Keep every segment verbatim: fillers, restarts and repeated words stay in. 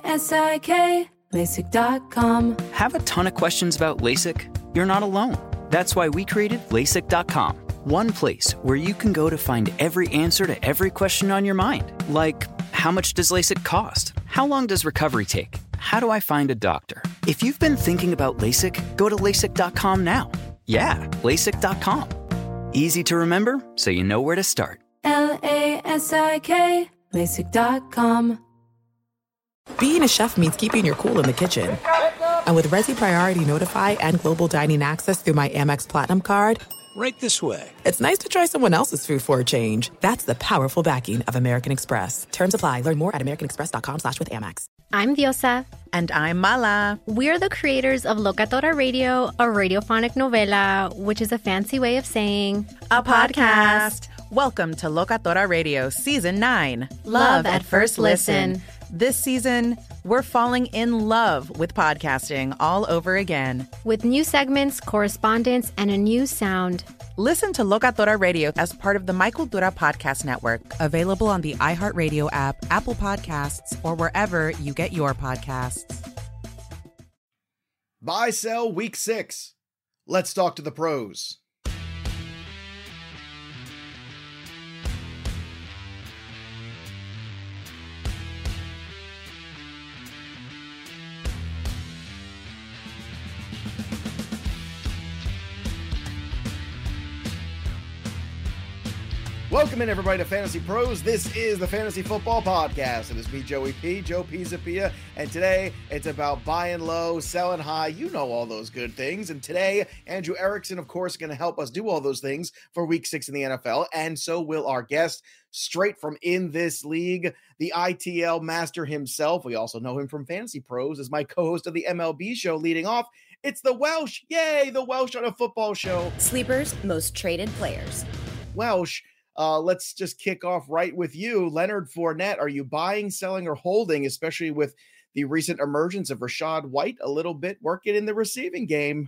S I K, LASIK dot com. Have a ton of questions about LASIK? You're not alone. That's why we created LASIK dot com. One place where you can go to find every answer to every question on your mind. Like, how much does LASIK cost? How long does recovery take? How do I find a doctor? If you've been thinking about LASIK, go to LASIK dot com now. Yeah, LASIK dot com. Easy to remember, so you know where to start. L A S I K, LASIK dot com. Being a chef means keeping your cool in the kitchen. And with Resi Priority Notify and Global Dining Access through my Amex Platinum card, right this way. It's nice to try someone else's food for a change. That's the powerful backing of American Express. Terms apply. Learn more at americanexpress.com slash with Amex. I'm Diosa. And I'm Mala. We're the creators of Locatora Radio, a radiophonic novela, which is a fancy way of saying a podcast. Welcome to Locatora Radio Season nine. Love at First Listen. This season, we're falling in love with podcasting all over again. With new segments, correspondence, and a new sound. Listen to Locatora Radio as part of the My Cultura Podcast Network. Available on the iHeartRadio app, Apple Podcasts, or wherever you get your podcasts. Buy, sell, week six. Let's talk to the pros. Welcome in, everybody, to Fantasy Pros. This is the Fantasy Football Podcast. It is me, Joey P, Joe Pisapia, and today it's about buying low, selling high. You know all those good things. And today, Andrew Erickson, of course, going to help us do all those things for week six in the N F L, and so will our guest, straight from in this league, the I T L master himself. We also know him from Fantasy Pros as my co-host of the M L B show. Leading off, it's the Welsh. Yay, the Welsh on a football show. Sleepers, most traded players. Welsh. Uh, let's just kick off right with you. Leonard Fournette, are you buying, selling, or holding, especially with the recent emergence of Rachaad White a little bit working in the receiving game?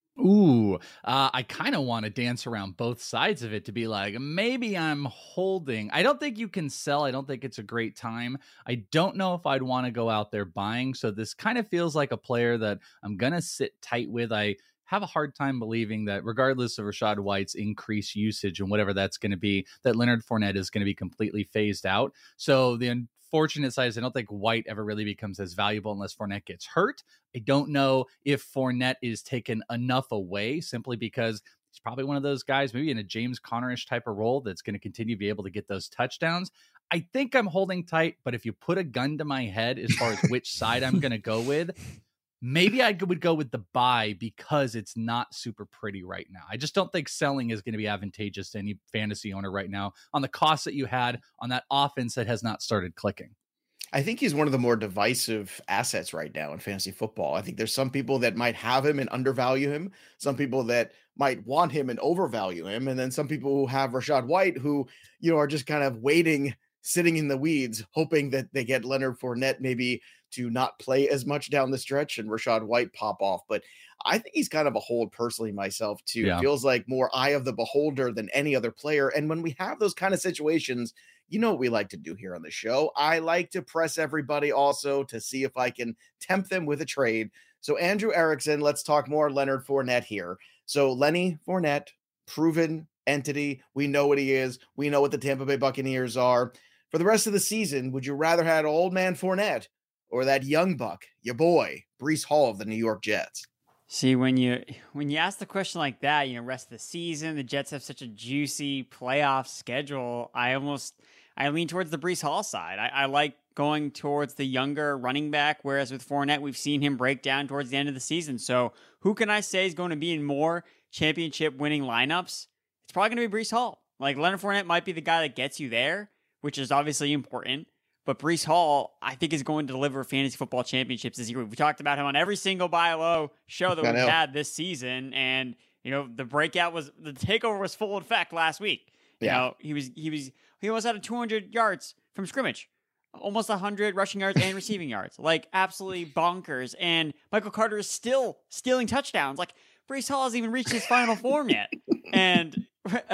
Ooh, uh, I kind of want to dance around both sides of it to be like, maybe I'm holding. I don't think you can sell. I don't think it's a great time. I don't know if I'd want to go out there buying. So this kind of feels like a player that I'm going to sit tight with. I have a hard time believing that regardless of Rachaad White's increased usage and whatever that's going to be, that Leonard Fournette is going to be completely phased out. So the unfortunate side is I don't think White ever really becomes as valuable unless Fournette gets hurt. I don't know if Fournette is taken enough away simply because he's probably one of those guys, maybe in a James Conner-ish type of role, that's going to continue to be able to get those touchdowns. I think I'm holding tight, but if you put a gun to my head as far as which side I'm going to go with, maybe I would go with the buy because it's not super pretty right now. I just don't think selling is going to be advantageous to any fantasy owner right now on the cost that you had on that offense that has not started clicking. I think he's one of the more divisive assets right now in fantasy football. I think there's some people that might have him and undervalue him, some people that might want him and overvalue him, and then some people who have Rachaad White who, you know, are just kind of waiting, sitting in the weeds, hoping that they get Leonard Fournette maybe to not play as much down the stretch and Rachaad White pop off. But I think he's kind of a hold personally myself too. Yeah. Feels like more eye of the beholder than any other player. And when we have those kind of situations, you know what we like to do here on the show. I like to press everybody also to see if I can tempt them with a trade. So Andrew Erickson, let's talk more Leonard Fournette here. So Lenny Fournette, proven entity. We know what he is. We know what the Tampa Bay Buccaneers are. For the rest of the season, would you rather have old man Fournette or that young buck, your boy, Breece Hall of the New York Jets? See, when you when you ask the question like that, you know, rest of the season, the Jets have such a juicy playoff schedule. I almost I lean towards the Breece Hall side. I, I like going towards the younger running back, whereas with Fournette, we've seen him break down towards the end of the season. So who can I say is going to be in more championship winning lineups? It's probably going to be Breece Hall. Like, Leonard Fournette might be the guy that gets you there, which is obviously important. But Breece Hall, I think, is going to deliver fantasy football championships this year. We talked about him on every single buy low show that we've had this season. And, you know, the breakout was, the takeover was full effect last week. You yeah. know, he was, he was, he almost had two hundred yards from scrimmage, almost one hundred rushing yards and receiving yards. Like, absolutely bonkers. And Michael Carter is still stealing touchdowns. Like, Breece Hall hasn't even reached his final form yet. And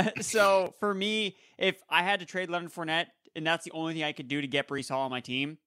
so for me, if I had to trade Leonard Fournette, and that's the only thing I could do to get Breece Hall on my team,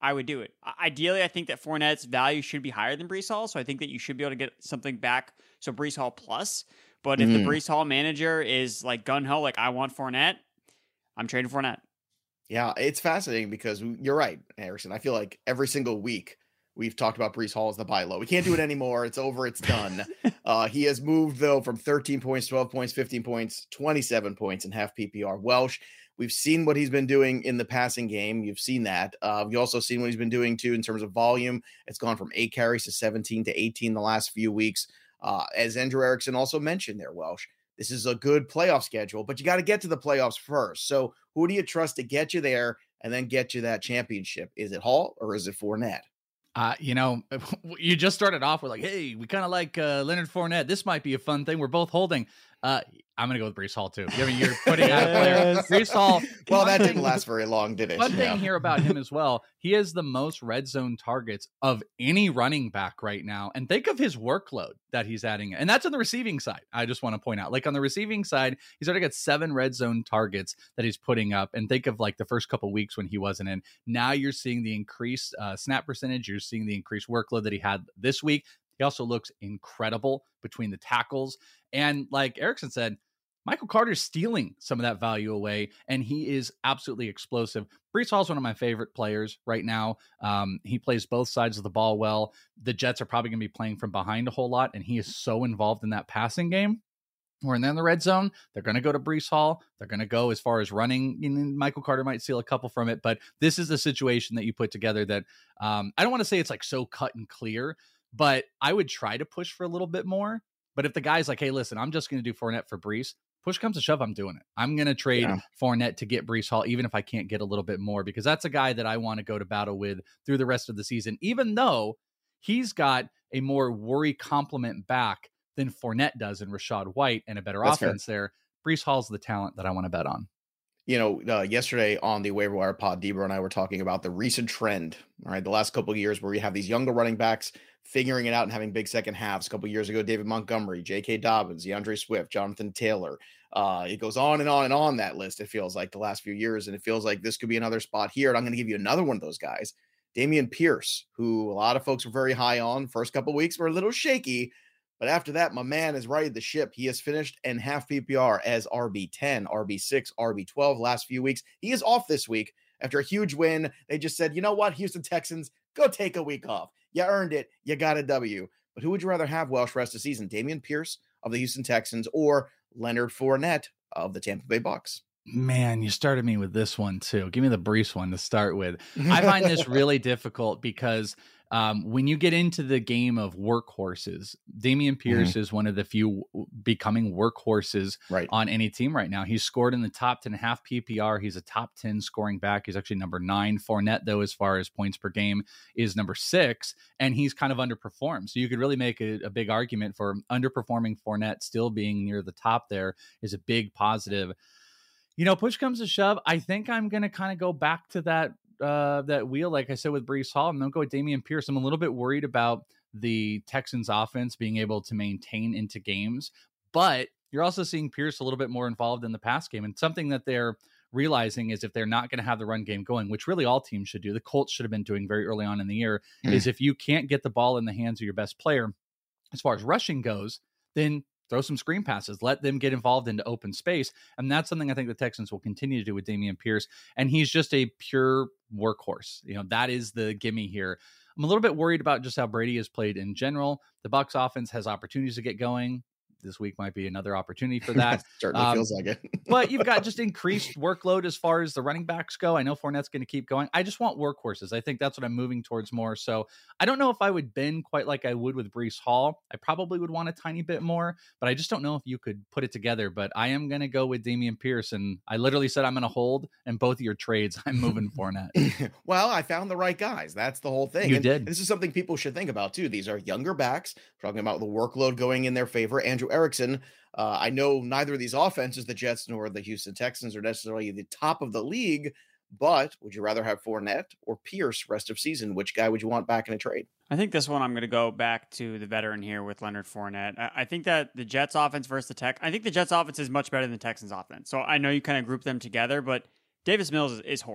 I would do it. Ideally, I think that Fournette's value should be higher than Breece Hall, so I think that you should be able to get something back, so Breece Hall plus. But if mm. the Breece Hall manager is like gun-ho, like I want Fournette, I'm trading Fournette. Yeah, it's fascinating because you're right, Erickson. I feel like every single week we've talked about Breece Hall as the buy low. We can't do it anymore. It's over. It's done. uh, he has moved, though, from thirteen points, twelve points, fifteen points, twenty-seven points in half P P R. Welsh, we've seen what he's been doing in the passing game. You've seen that. Uh, you've also seen what he's been doing, too, in terms of volume. It's gone from eight carries to seventeen to eighteen the last few weeks. Uh, as Andrew Erickson also mentioned there, Welsh, this is a good playoff schedule, but you got to get to the playoffs first. So who do you trust to get you there and then get you that championship? Is it Hall or is it Fournette? Uh, you know, you just started off with like, hey, we kind of like uh, Leonard Fournette. This might be a fun thing. We're both holding. Uh, I'm going to go with Breece Hall, too. I mean, you're putting out a player. Breece Hall. Well, that didn't last very long, did it? One yeah. thing here about him as well, he has the most red zone targets of any running back right now. And think of his workload that he's adding. And that's on the receiving side. I just want to point out, like on the receiving side, he's already got seven red zone targets that he's putting up. And think of like the first couple weeks when he wasn't in. Now you're seeing the increased uh, snap percentage. You're seeing the increased workload that he had this week. He also looks incredible between the tackles. And like Erickson said, Michael Carter's stealing some of that value away, and he is absolutely explosive. Breece Hall is one of my favorite players right now. Um, he plays both sides of the ball well. The Jets are probably going to be playing from behind a whole lot, and he is so involved in that passing game. When they're in the red zone, they're going to go to Breece Hall. They're going to go as far as running. You know, Michael Carter might steal a couple from it, but this is the situation that you put together that um, I don't want to say it's like so cut and clear, but I would try to push for a little bit more. But if the guy's like, hey, listen, I'm just going to do Fournette for Breece, push comes to shove, I'm doing it. I'm going to trade yeah. Fournette to get Breece Hall, even if I can't get a little bit more, because that's a guy that I want to go to battle with through the rest of the season, even though he's got a more worry complement back than Fournette does in Rachaad White and a better that's offense fair. There. Breece Hall's the talent that I want to bet on. You know, uh, yesterday on the Waiver Wire pod, Debra and I were talking about the recent trend, all right, the last couple of years where we have these younger running backs figuring it out and having big second halves. A couple of years ago, David Montgomery, J K. Dobbins, DeAndre Swift, Jonathan Taylor. Uh, it goes on and on and on that list, it feels like, the last few years. And it feels like this could be another spot here. And I'm going to give you another one of those guys, Dameon Pierce, who a lot of folks were very high on. First couple of weeks were a little shaky. But after that, my man has righted the ship. He has finished in half P P R as R B ten, R B six, R B twelve last few weeks. He is off this week after a huge win. They just said, you know what, Houston Texans, go take a week off. You earned it. You got a W. But who would you rather have Welsh rest of the season? Dameon Pierce of the Houston Texans or Leonard Fournette of the Tampa Bay Bucks? Man, you started me with this one too. Give me the Breece one to start with. I find this really difficult because um, when you get into the game of workhorses, Dameon Pierce mm-hmm. is one of the few becoming workhorses right. on any team right now. He's scored in the top ten half P P R. He's a top ten scoring back. He's actually number nine. Fournette, though, as far as points per game, is number six, and he's kind of underperformed. So you could really make a, a big argument for underperforming Fournette still being near the top there is a big positive. You know, push comes to shove, I think I'm going to kind of go back to that uh, that wheel, like I said, with Breece Hall. I'm going to go with Dameon Pierce. I'm a little bit worried about the Texans offense being able to maintain into games, but you're also seeing Pierce a little bit more involved in the pass game. And something that they're realizing is if they're not going to have the run game going, which really all teams should do, the Colts should have been doing very early on in the year, mm. is if you can't get the ball in the hands of your best player, as far as rushing goes, then throw some screen passes, let them get involved into open space. And that's something I think the Texans will continue to do with Dameon Pierce. And he's just a pure workhorse. You know, that is the gimme here. I'm a little bit worried about just how Brady has played in general. The Bucs offense has opportunities to get going. This week might be another opportunity for that. Certainly um, feels like it. But you've got just increased workload as far as the running backs go. I know Fournette's going to keep going. I just want workhorses. I think that's what I'm moving towards more. So I don't know if I would bend quite like I would with Breece Hall. I probably would want a tiny bit more, but I just don't know if you could put it together. But I am going to go with Dameon Pierce. And I literally said I'm going to hold, and both of your trades, I'm moving Fournette. Well, I found the right guys. That's the whole thing. You and did. This is something people should think about, too. These are younger backs. We're talking about the workload going in their favor. Andrew Erickson, Uh, I know neither of these offenses, the Jets nor the Houston Texans, are necessarily the top of the league, but would you rather have Fournette or Pierce rest of season? Which guy would you want back in a trade? I think this one I'm going to go back to the veteran here with Leonard Fournette. I, I think that the Jets offense versus the Tech, I think the Jets offense is much better than the Texans offense. So I know you kind of group them together, but Davis Mills is, is horrible.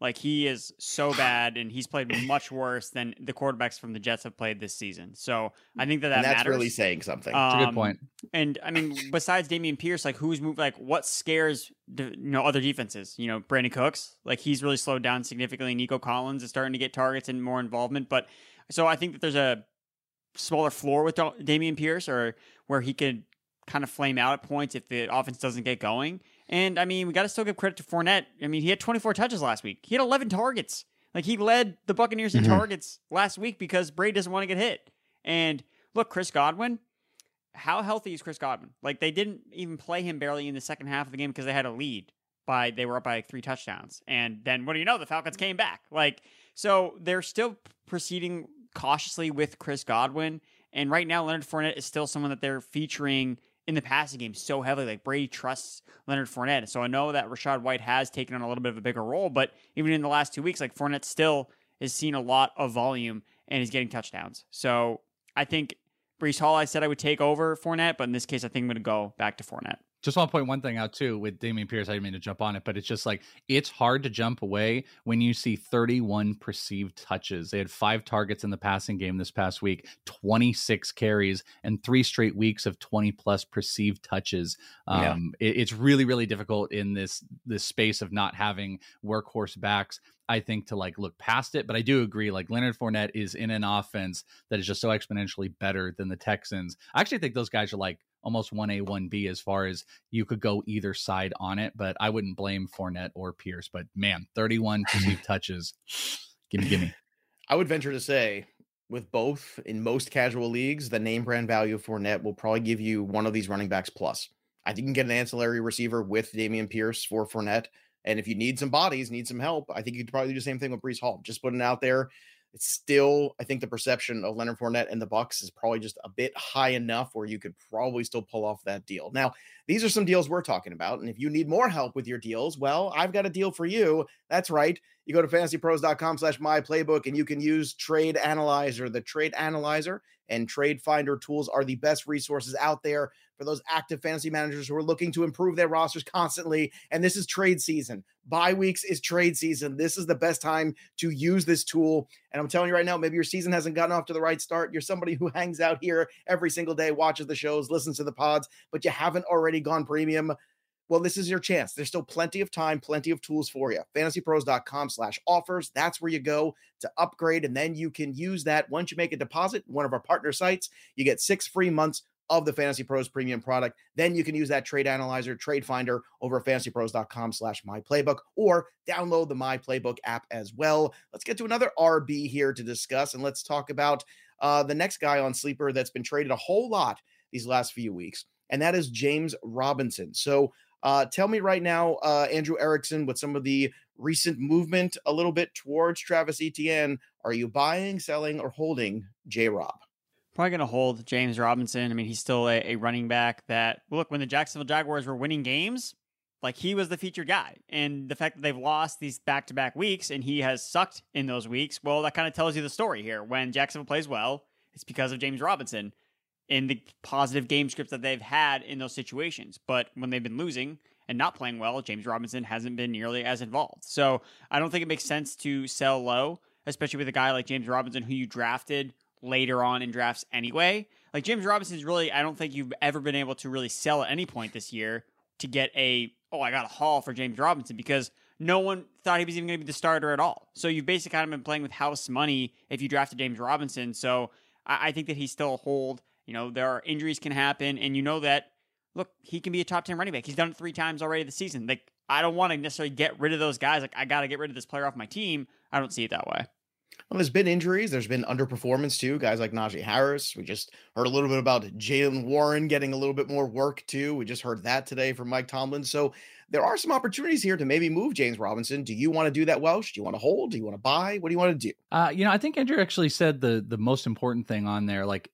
Like, he is so bad, and he's played much worse than the quarterbacks from the Jets have played this season. So I think that that and that's matters. really saying something. Um, That's a good point. And I mean, besides Dameon Pierce, like, who's moved? Like, what scares the, you know, other defenses? You know, Brandon Cooks, like, he's really slowed down significantly. Nico Collins is starting to get targets and more involvement. But so I think that there's a smaller floor with Dameon Pierce, or where he could kind of flame out at points if the offense doesn't get going. And, I mean, we got to still give credit to Fournette. I mean, he had twenty-four touches last week. He had eleven targets. Like, he led the Buccaneers in mm-hmm. targets last week because Brady doesn't want to get hit. And, look, Chris Godwin, how healthy is Chris Godwin? Like, they didn't even play him barely in the second half of the game because they had a lead. by They were up by like three touchdowns. And then, what do you know? The Falcons came back. Like, so they're still proceeding cautiously with Chris Godwin. And right now, Leonard Fournette is still someone that they're featuring in the passing game so heavily. Like, Brady trusts Leonard Fournette. So I know that Rachaad White has taken on a little bit of a bigger role, but even in the last two weeks, like, Fournette still has seen a lot of volume and is getting touchdowns. So I think Breece Hall, I said I would take over Fournette, but in this case, I think I'm going to go back to Fournette. Just want to point one thing out too with Dameon Pierce. I didn't mean to jump on it, but it's just like, it's hard to jump away when you see thirty-one perceived touches. They had five targets in the passing game this past week, twenty-six carries, and three straight weeks of twenty plus perceived touches. Um, yeah. it, it's really, really difficult in this, this space of not having workhorse backs, I think, to like look past it. But I do agree, like, Leonard Fournette is in an offense that is just so exponentially better than the Texans. I actually think those guys are like almost one A, one B as far as you could go either side on it, but I wouldn't blame Fournette or Pierce. But man, thirty-one perceived touches. Gimme, gimme. I would venture to say, with both, in most casual leagues, the name brand value of Fournette will probably give you one of these running backs plus. I think you can get an ancillary receiver with Dameon Pierce for Fournette. And if you need some bodies, need some help, I think you could probably do the same thing with Breece Hall. Just putting it out there. It's still, I think the perception of Leonard Fournette and the Bucs is probably just a bit high enough where you could probably still pull off that deal. Now, these are some deals we're talking about. And if you need more help with your deals, well, I've got a deal for you. That's right. You go to fantasypros.com slash my playbook and you can use Trade Analyzer. The Trade Analyzer and Trade Finder tools are the best resources out there for those active fantasy managers who are looking to improve their rosters constantly. And this is trade season. Bye weeks is trade season. This is the best time to use this tool. And I'm telling you right now, maybe your season hasn't gotten off to the right start. You're somebody who hangs out here every single day, watches the shows, listens to the pods, but you haven't already gone premium. Well, this is your chance. There's still plenty of time, plenty of tools for you. fantasypros.com slash offers. That's where you go to upgrade. And then you can use that once you make a deposit, one of our partner sites, you get six free months of the Fantasy Pros premium product. Then you can use that trade analyzer, trade finder over at fantasypros.com slash my playbook, or download the My Playbook app as well. Let's get to another R B here to discuss. And let's talk about uh, the next guy on Sleeper that's been traded a whole lot these last few weeks. And that is James Robinson. So uh, tell me right now, uh, Andrew Erickson, with some of the recent movement a little bit towards Travis Etienne, are you buying, selling, or holding J-Rob? Probably going to hold James Robinson. I mean, he's still a, a running back that, look, when the Jacksonville Jaguars were winning games, like, he was the featured guy. And the fact that they've lost these back-to-back weeks and he has sucked in those weeks, well, that kind of tells you the story here. When Jacksonville plays well, it's because of James Robinson in the positive game scripts that they've had in those situations. But when they've been losing and not playing well, James Robinson hasn't been nearly as involved. So I don't think it makes sense to sell low, especially with a guy like James Robinson who you drafted later on in drafts anyway. Like, James Robinson is really, I don't think you've ever been able to really sell at any point this year to get a, oh, I got a haul for James Robinson, because no one thought he was even going to be the starter at all. So you've basically kind of been playing with house money if you drafted James Robinson. So I, I think that he's still a hold. You know, there are injuries can happen, and you know that, look, he can be a top ten running back. He's done it three times already this season. Like, I don't want to necessarily get rid of those guys. Like, I got to get rid of this player off my team. I don't see it that way. Well, there's been injuries. There's been underperformance too. Guys like Najee Harris. We just heard a little bit about Jaylen Warren getting a little bit more work too. We just heard that today from Mike Tomlin. So there are some opportunities here to maybe move James Robinson. Do you want to do that, Welsh? Do you want to hold? Do you want to buy? What do you want to do? Uh, you know, I think Andrew actually said the the most important thing on there. Like,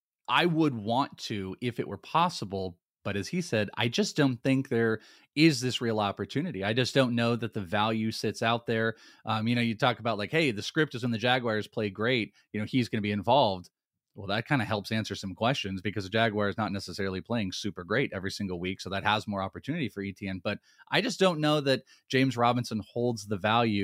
I would want to, if it were possible, but as he said, I just don't think there is this real opportunity. I just don't know that the value sits out there. Um, you know, you talk about like, hey, the script is when the Jaguars play great, you know, he's going to be involved. Well, that kind of helps answer some questions, because the Jaguars not necessarily playing super great every single week. So that has more opportunity for Etienne. But I just don't know that James Robinson holds the value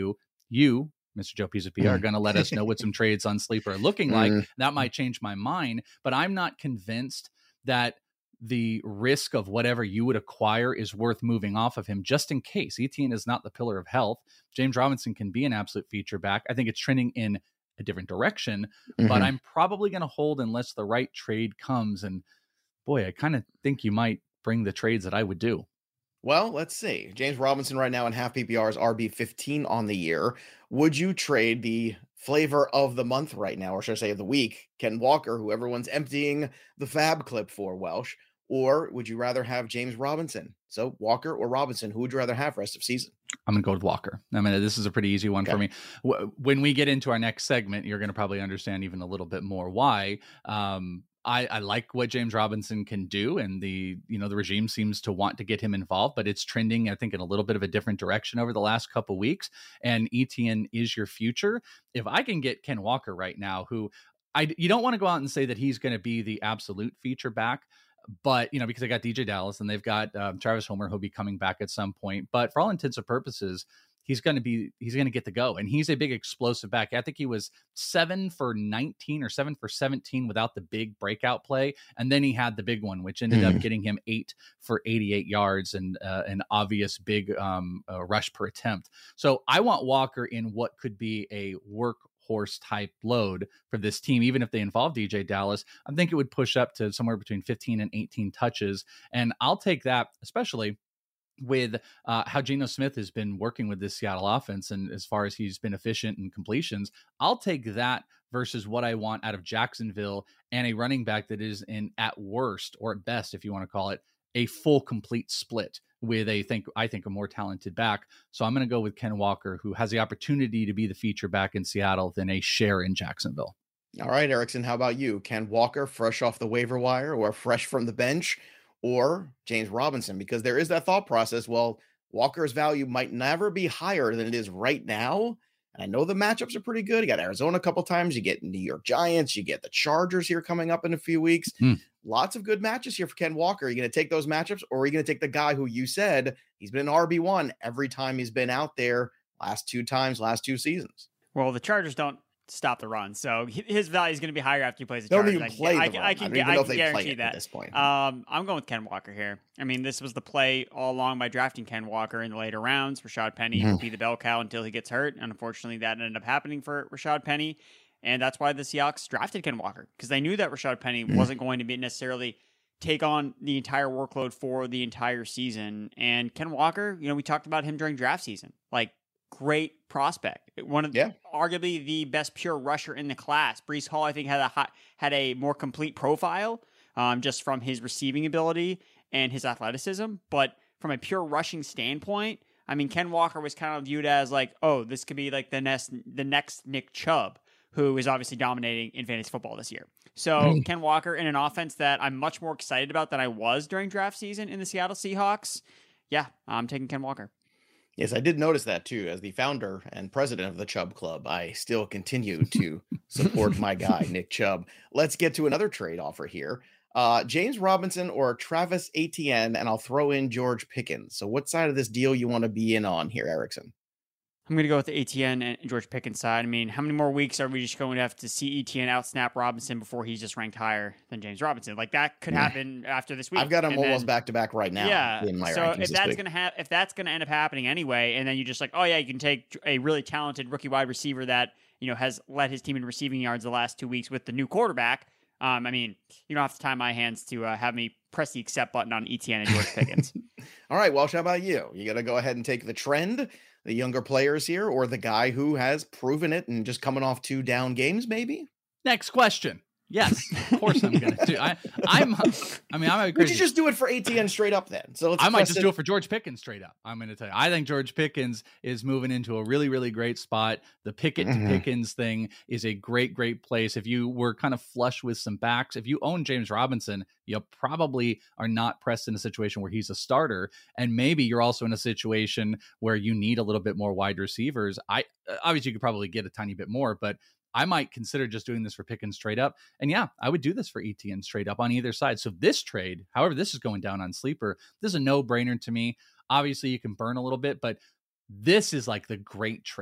you, Mister Joe Pisapia, are going to let us know what some trades on Sleeper are looking like. That might change my mind, but I'm not convinced that the risk of whatever you would acquire is worth moving off of him just in case. Etienne is not the pillar of health. James Robinson can be an absolute feature back. I think it's trending in a different direction, mm-hmm. but I'm probably going to hold unless the right trade comes. And boy, I kind of think you might bring the trades that I would do. Well, let's see. James Robinson right now in half P P R is R B fifteen on the year. Would you trade the flavor of the month right now, or should I say of the week, Ken Walker, who everyone's emptying the fab clip for, Welsh? Or would you rather have James Robinson? So Walker or Robinson, who would you rather have rest of season? I'm going to go with Walker. I mean, this is a pretty easy one okay. for me. When we get into our next segment, you're going to probably understand even a little bit more why. Um, I, I like what James Robinson can do, and the you know the regime seems to want to get him involved, but it's trending, I think, in a little bit of a different direction over the last couple weeks. And Etienne is your future. If I can get Ken Walker right now, who I you don't want to go out and say that he's going to be the absolute feature back, but you know because they got D J Dallas and they've got um, Travis Homer, who'll be coming back at some point. But for all intents and purposes, he's going to be, he's going to get the go. And he's a big explosive back. I think he was seven for nineteen or seven for seventeen without the big breakout play. And then he had the big one, which ended mm. up getting him eight for eighty-eight yards and uh, an obvious big um, uh, rush per attempt. So I want Walker in what could be a workhorse type load for this team. Even if they involve D J Dallas, I think it would push up to somewhere between fifteen and eighteen touches. And I'll take that, especially with uh, how Geno Smith has been working with this Seattle offense. And as far as he's been efficient in completions, I'll take that versus what I want out of Jacksonville and a running back that is in at worst, or at best, if you want to call it, a full complete split with a think I think a more talented back. So I'm going to go with Ken Walker, who has the opportunity to be the feature back in Seattle than a share in Jacksonville. All right, Erickson, how about you? Ken Walker, fresh off the waiver wire or fresh from the bench? Or James Robinson, because there is that thought process. Well, Walker's value might never be higher than it is right now. And I know the matchups are pretty good. You got Arizona a couple times. You get New York Giants. You get the Chargers here coming up in a few weeks. Mm. Lots of good matches here for Ken Walker. Are you going to take those matchups, or are you going to take the guy who you said he's been an R B one every time he's been out there last two times, last two seasons? Well, the Chargers don't stop the run, so his value is going to be higher after he plays the Don't Chargers. even play I, the I, run. I can, I can, I can guarantee that at this point. Um, I'm going with Ken Walker here. I mean, this was the play all along by drafting Ken Walker in the later rounds. Rashad Penny mm-hmm. would be the bell cow until he gets hurt, and unfortunately, that ended up happening for Rashad Penny, and that's why the Seahawks drafted Ken Walker, because they knew that Rashad Penny mm-hmm. wasn't going to be necessarily take on the entire workload for the entire season. And Ken Walker, you know, we talked about him during draft season, like. Great prospect. One of yeah. arguably the best pure rusher in the class. Breece Hall, I think, had a hot, had a more complete profile um, just from his receiving ability and his athleticism. But from a pure rushing standpoint, I mean, Ken Walker was kind of viewed as like, oh, this could be like the next the next Nick Chubb, who is obviously dominating in fantasy football this year. So mm. Ken Walker in an offense that I'm much more excited about than I was during draft season in the Seattle Seahawks. Yeah, I'm taking Ken Walker. Yes, I did notice that too. As the founder and president of the Chubb Club, I still continue to support my guy, Nick Chubb. Let's get to another trade offer here. Uh, James Robinson or Travis Etienne, and I'll throw in George Pickens. So what side of this deal you want to be in on here, Erickson? I'm going to go with the Etienne and George Pickens side. I mean, how many more weeks are we just going to have to see Etienne out-snap Robinson before he's just ranked higher than James Robinson? Like, that could happen yeah. after this week. I've got him and almost then, back-to-back right now. Yeah, in my so if that's going to ha- if that's going to end up happening anyway, and then you just like, oh, yeah, you can take a really talented rookie wide receiver that, you know, has led his team in receiving yards the last two weeks with the new quarterback. Um, I mean, you don't have to tie my hands to uh, have me press the accept button on Etienne and George Pickens. All right, Welsh, how about you? You got to go ahead and take the trend, the younger players here, or the guy who has proven it and just coming off two down games, maybe? Next question. Yes, of course I'm going to do. I, I'm. I mean, I'm. Would you just do it for Etienne straight up then? So let's I might just it. do it for George Pickens straight up. I'm going to tell you. I think George Pickens is moving into a really, really great spot. The Pickett mm-hmm. to Pickens thing is a great, great place. If you were kind of flush with some backs, if you own James Robinson, you probably are not pressed in a situation where he's a starter, and maybe you're also in a situation where you need a little bit more wide receivers. I obviously you could probably get a tiny bit more, but I might consider just doing this for Pickens straight up. And yeah, I would do this for Etienne straight up on either side. So this trade, however this is going down on Sleeper, this is a no-brainer to me. Obviously, you can burn a little bit, but this is like the great trade.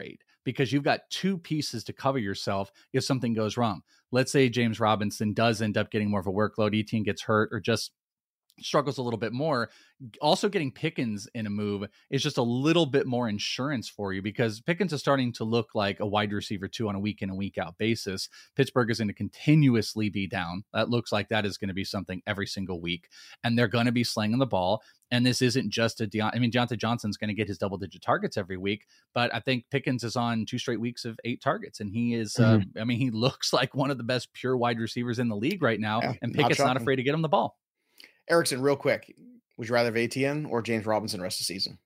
because you've got two pieces to cover yourself if something goes wrong. Let's say James Robinson does end up getting more of a workload, Etienne gets hurt, or just struggles a little bit more. Also getting Pickens in a move is just a little bit more insurance for you, because Pickens is starting to look like a wide receiver two on a week in and week out basis. Pittsburgh is going to continuously be down. That looks like that is going to be something every single week, and they're going to be slinging the ball. And this isn't just a Deont- I mean, Deontay Johnson's going to get his double digit targets every week, but I think Pickens is on two straight weeks of eight targets, and he is, mm-hmm. uh, I mean, he looks like one of the best pure wide receivers in the league right now, yeah, and Pickett's not, not afraid to get him the ball. Erickson, real quick, would you rather have Etienne or James Robinson rest of the season?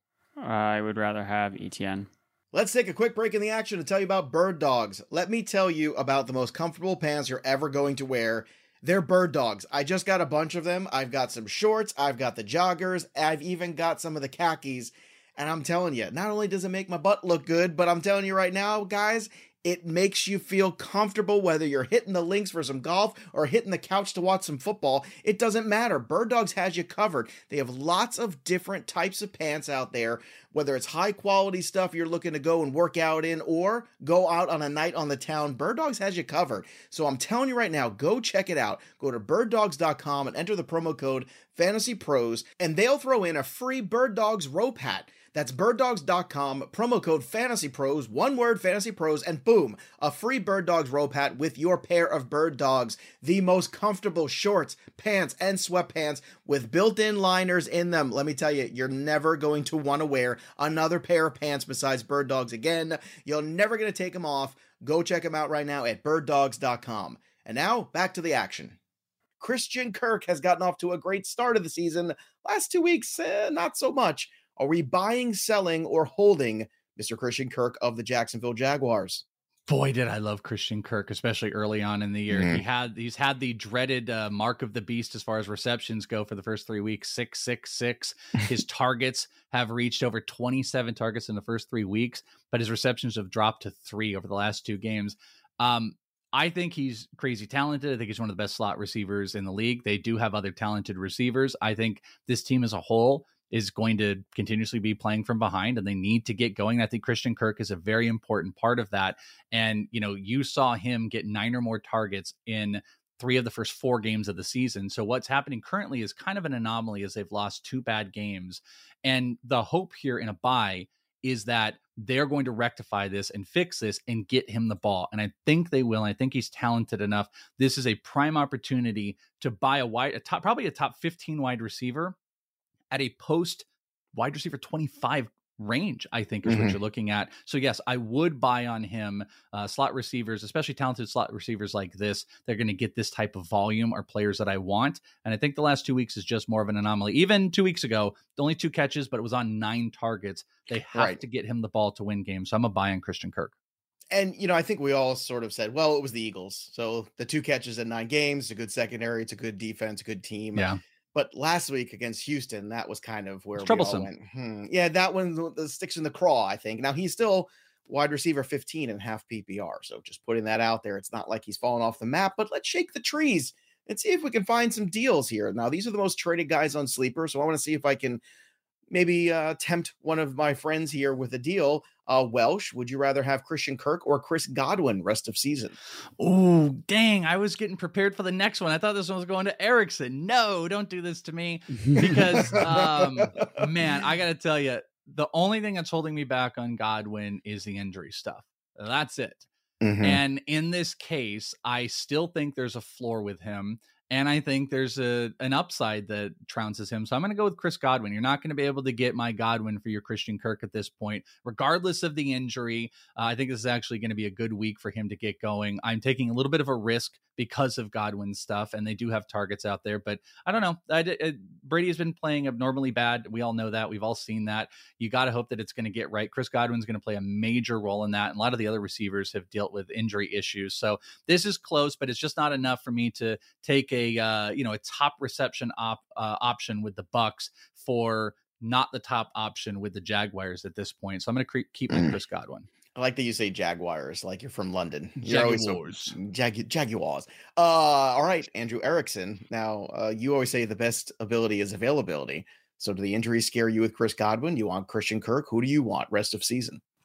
I would rather have Etienne. Let's take a quick break in the action to tell you about Bird Dogs. Let me tell you about the most comfortable pants you're ever going to wear. They're Bird Dogs. I just got a bunch of them. I've got some shorts, I've got the joggers, I've even got some of the khakis. And I'm telling you, not only does it make my butt look good, but I'm telling you right now, guys, it makes you feel comfortable whether you're hitting the links for some golf or hitting the couch to watch some football. It doesn't matter. Bird Dogs has you covered. They have lots of different types of pants out there, whether it's high quality stuff you're looking to go and work out in or go out on a night on the town. Bird Dogs has you covered. So I'm telling you right now, go check it out. Go to bird dogs dot com and enter the promo code Fantasy Pros, and they'll throw in a free Bird Dogs rope hat. That's bird dogs dot com, promo code Fantasy Pros, one word Fantasy Pros, and boom, a free Bird Dogs rope hat with your pair of Bird Dogs, the most comfortable shorts, pants, and sweatpants with built-in liners in them. Let me tell you, you're never going to want to wear another pair of pants besides Bird Dogs again. You're never going to take them off. Go check them out right now at bird dogs dot com. And now, back to the action. Christian Kirk has gotten off to a great start of the season. Last two weeks, eh, not so much. Are we buying, selling, or holding Mister Christian Kirk of the Jacksonville Jaguars? Boy, did I love Christian Kirk, especially early on in the year. Mm-hmm. He had he's had the dreaded uh, mark of the beast as far as receptions go for the first three weeks, six, six, six. His targets have reached over twenty-seven targets in the first three weeks, but his receptions have dropped to three over the last two games. Um, I think he's crazy talented. I think he's one of the best slot receivers in the league. They do have other talented receivers. I think this team as a whole is going to continuously be playing from behind, and they need to get going. I think Christian Kirk is a very important part of that. And, you know, you saw him get nine or more targets in three of the first four games of the season. So what's happening currently is kind of an anomaly, as they've lost two bad games. And the hope here in a bye is that they're going to rectify this and fix this and get him the ball. And I think they will. And I think he's talented enough. This is a prime opportunity to buy a wide, a top, probably a top fifteen wide receiver at a post wide receiver twenty-five range, I think is mm-hmm. what you're looking at. So yes, I would buy on him. Uh, slot receivers, especially talented slot receivers like this, they're going to get this type of volume, are players that I want. And I think the last two weeks is just more of an anomaly. Even two weeks ago, only two catches, but it was on nine targets. They have right. to get him the ball to win games. So I'm a buy on Christian Kirk. And, you know, I think we all sort of said, well, it was the Eagles. So the two catches in nine games, it's a good secondary, it's a good defense, a good team. Yeah. But last week against Houston, that was kind of where it's we troublesome. all went, hmm. Yeah, that one the sticks in the craw, I think. Now, he's still wide receiver fifteen and half P P R. So just putting that out there, it's not like he's fallen off the map, but let's shake the trees and see if we can find some deals here. Now, these are the most traded guys on Sleeper, so I want to see if I can maybe uh, tempt one of my friends here with a deal. Uh, Welsh, would you rather have Christian Kirk or Chris Godwin rest of season? Oh, dang. I was getting prepared for the next one. I thought this one was going to Erickson. No, don't do this to me. Because, um, man, I got to tell you, the only thing that's holding me back on Godwin is the injury stuff. That's it. Mm-hmm. And in this case, I still think there's a floor with him. And I think there's a an upside that trounces him. So I'm going to go with Chris Godwin. You're not going to be able to get my Godwin for your Christian Kirk at this point, regardless of the injury. Uh, I think this is actually going to be a good week for him to get going. I'm taking a little bit of a risk because of Godwin's stuff, and they do have targets out there. But I don't know. I, I, Brady has been playing abnormally bad. We all know that. We've all seen that. You got to hope that it's going to get right. Chris Godwin's going to play a major role in that. And a lot of the other receivers have dealt with injury issues. So this is close, but it's just not enough for me to take a, uh, you know, a top reception op, uh, option with the Bucks for not the top option with the Jaguars at this point. So I'm going to cre- keep my Chris Godwin. I like that you say Jaguars, like you're from London. You're Jaguars. So, Jag- Jaguars. Uh, all right, Andrew Erickson. Now, uh, you always say the best ability is availability. So do the injuries scare you with Chris Godwin? You want Christian Kirk? Who do you want rest of season?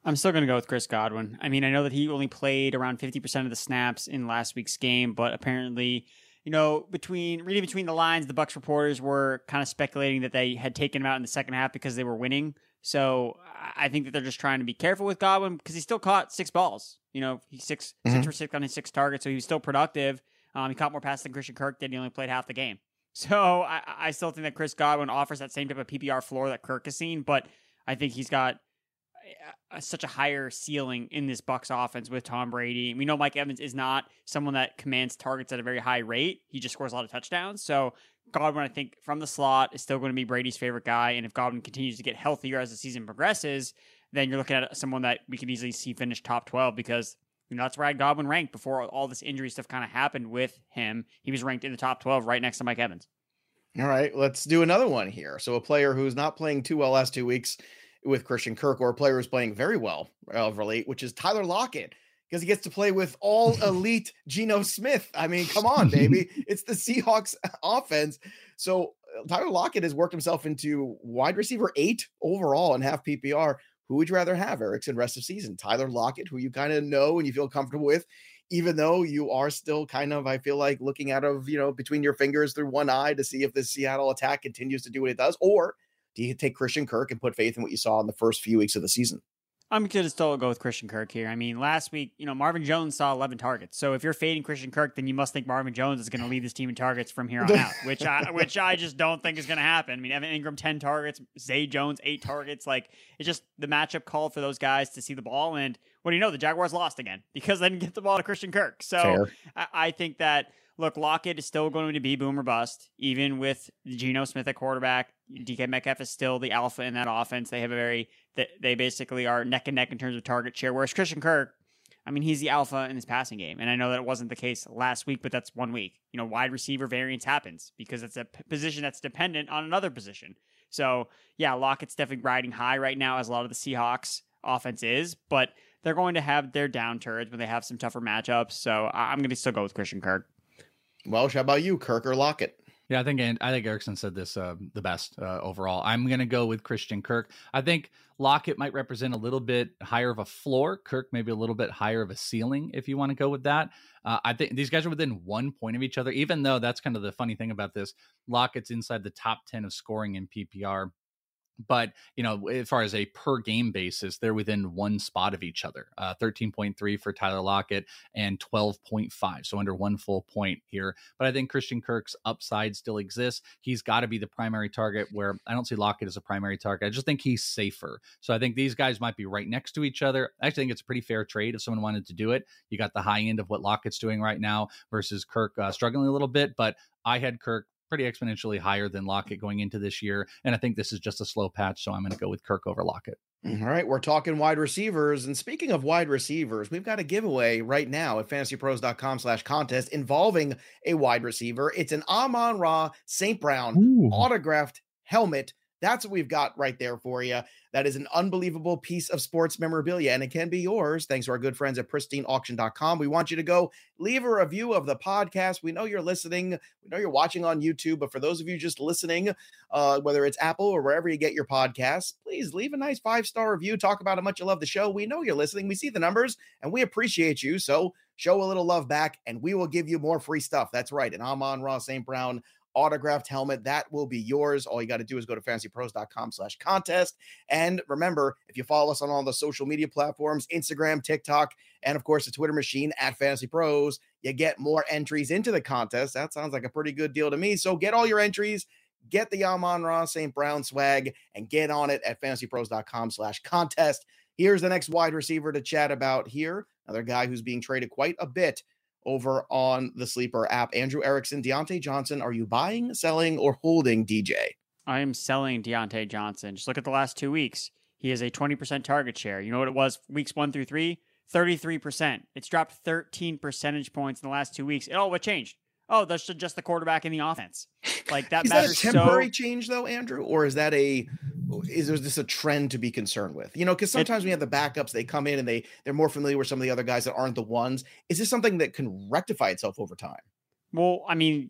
I'm still going to go with Chris Godwin. I mean, I know that he only played around fifty percent of the snaps in last week's game, but apparently, you know, between reading between the lines, the Bucs reporters were kind of speculating that they had taken him out in the second half because they were winning. So I think that they're just trying to be careful with Godwin because he still caught six balls. You know, he's six, mm-hmm. six for six on his six targets, so he was still productive. Um, he caught more passes than Christian Kirk did. He only played half the game. So I, I still think that Chris Godwin offers that same type of P P R floor that Kirk has seen, but I think he's got a, a, such a higher ceiling in this Bucs offense with Tom Brady. We know Mike Evans is not someone that commands targets at a very high rate. He just scores a lot of touchdowns. So Godwin, I think, from the slot is still going to be Brady's favorite guy. And if Godwin continues to get healthier as the season progresses, then you're looking at someone that we could easily see finish top twelve because you know, that's where I had Godwin ranked before all this injury stuff kind of happened with him. He was ranked in the top twelve right next to Mike Evans. All right, let's do another one here. So a player who's not playing too well last two weeks with Christian Kirk, or a player who's playing very well of late, which is Tyler Lockett, because he gets to play with all elite Geno Smith. I mean, come on, baby. It's the Seahawks offense. So Tyler Lockett has worked himself into wide receiver eight overall in half P P R. Who would you rather have, Erickson, rest of season? Tyler Lockett, who you kind of know and you feel comfortable with, even though you are still kind of, I feel like, looking out of, you know, between your fingers through one eye to see if the Seattle attack continues to do what it does, or do you take Christian Kirk and put faith in what you saw in the first few weeks of the season? I'm going to still go with Christian Kirk here. I mean, last week, you know, Marvin Jones saw eleven targets. So if you're fading Christian Kirk, then you must think Marvin Jones is going to lead this team in targets from here on out, which I which I just don't think is going to happen. I mean, Evan Ingram, ten targets, Zay Jones, eight targets. Like, it's just the matchup called for those guys to see the ball. And what do you know? The Jaguars lost again because they didn't get the ball to Christian Kirk. So I, I think that, look, Lockett is still going to be boom or bust, even with Geno Smith at quarterback. D K Metcalf is still the alpha in that offense. They have a very, they basically are neck and neck in terms of target share. Whereas Christian Kirk, I mean, he's the alpha in his passing game. And I know that it wasn't the case last week, but that's one week. You know, wide receiver variance happens because it's a p- position that's dependent on another position. So, yeah, Lockett's definitely riding high right now, as a lot of the Seahawks offense is, but they're going to have their down turns when they have some tougher matchups. So I'm going to still go with Christian Kirk. Welsh, how about you, Kirk or Lockett? Yeah, I think I think Erickson said this uh, the best uh, overall. I'm going to go with Christian Kirk. I think Lockett might represent a little bit higher of a floor. Kirk maybe a little bit higher of a ceiling, if you want to go with that. Uh, I think these guys are within one point of each other, even though that's kind of the funny thing about this. Lockett's inside the top ten of scoring in P P R. But, you know, as far as a per game basis, they're within one spot of each other. Uh, thirteen point three for Tyler Lockett and twelve point five. So under one full point here. But I think Christian Kirk's upside still exists. He's got to be the primary target, where I don't see Lockett as a primary target. I just think he's safer. So I think these guys might be right next to each other. I actually think it's a pretty fair trade if someone wanted to do it. You got the high end of what Lockett's doing right now versus Kirk uh, struggling a little bit. But I had Kirk pretty exponentially higher than Lockett going into this year. And I think this is just a slow patch. So I'm going to go with Kirk over Lockett. All right. We're talking wide receivers. And speaking of wide receivers, we've got a giveaway right now at fantasypros.com slash contest involving a wide receiver. It's an Amon-Ra Saint Brown Ooh. autographed helmet. That's what we've got right there for you. That is an unbelievable piece of sports memorabilia, and it can be yours thanks to our good friends at pristine auction dot com. We want you to go leave a review of the podcast. We know you're listening. We know you're watching on YouTube, but for those of you just listening, uh, whether it's Apple or wherever you get your podcasts, please leave a nice five-star review. Talk about how much you love the show. We know you're listening. We see the numbers, and we appreciate you. So show a little love back, and we will give you more free stuff. That's right, an Amon-Ra Saint Brown autographed helmet that will be yours. All you got to do is go to fantasypros.com slash contest. And remember, if you follow us on all the social media platforms, Instagram, TikTok, and of course the Twitter machine at Fantasy Pros, you get more entries into the contest. That sounds like a pretty good deal to me. So get all your entries, get the Amon-Ra Saint Brown swag, and get on it at fantasypros.com slash contest. Here's the next wide receiver to chat about here. Another guy who's being traded quite a bit over on the Sleeper app. Andrew Erickson, Deontay Johnson, are you buying, selling, or holding D J? I am selling Deontay Johnson. Just look at the last two weeks. He has a twenty percent target share. You know what it was weeks one through three? thirty-three percent. It's dropped thirteen percentage points in the last two weeks. Oh, what changed? Oh, that's just the quarterback in the offense. Like that is matters. Is that a temporary so... change though, Andrew? Or is that a, is there this a trend to be concerned with? You know, because sometimes it, we have the backups, they come in and they, they're more familiar with some of the other guys that aren't the ones. Is this something that can rectify itself over time? Well, I mean,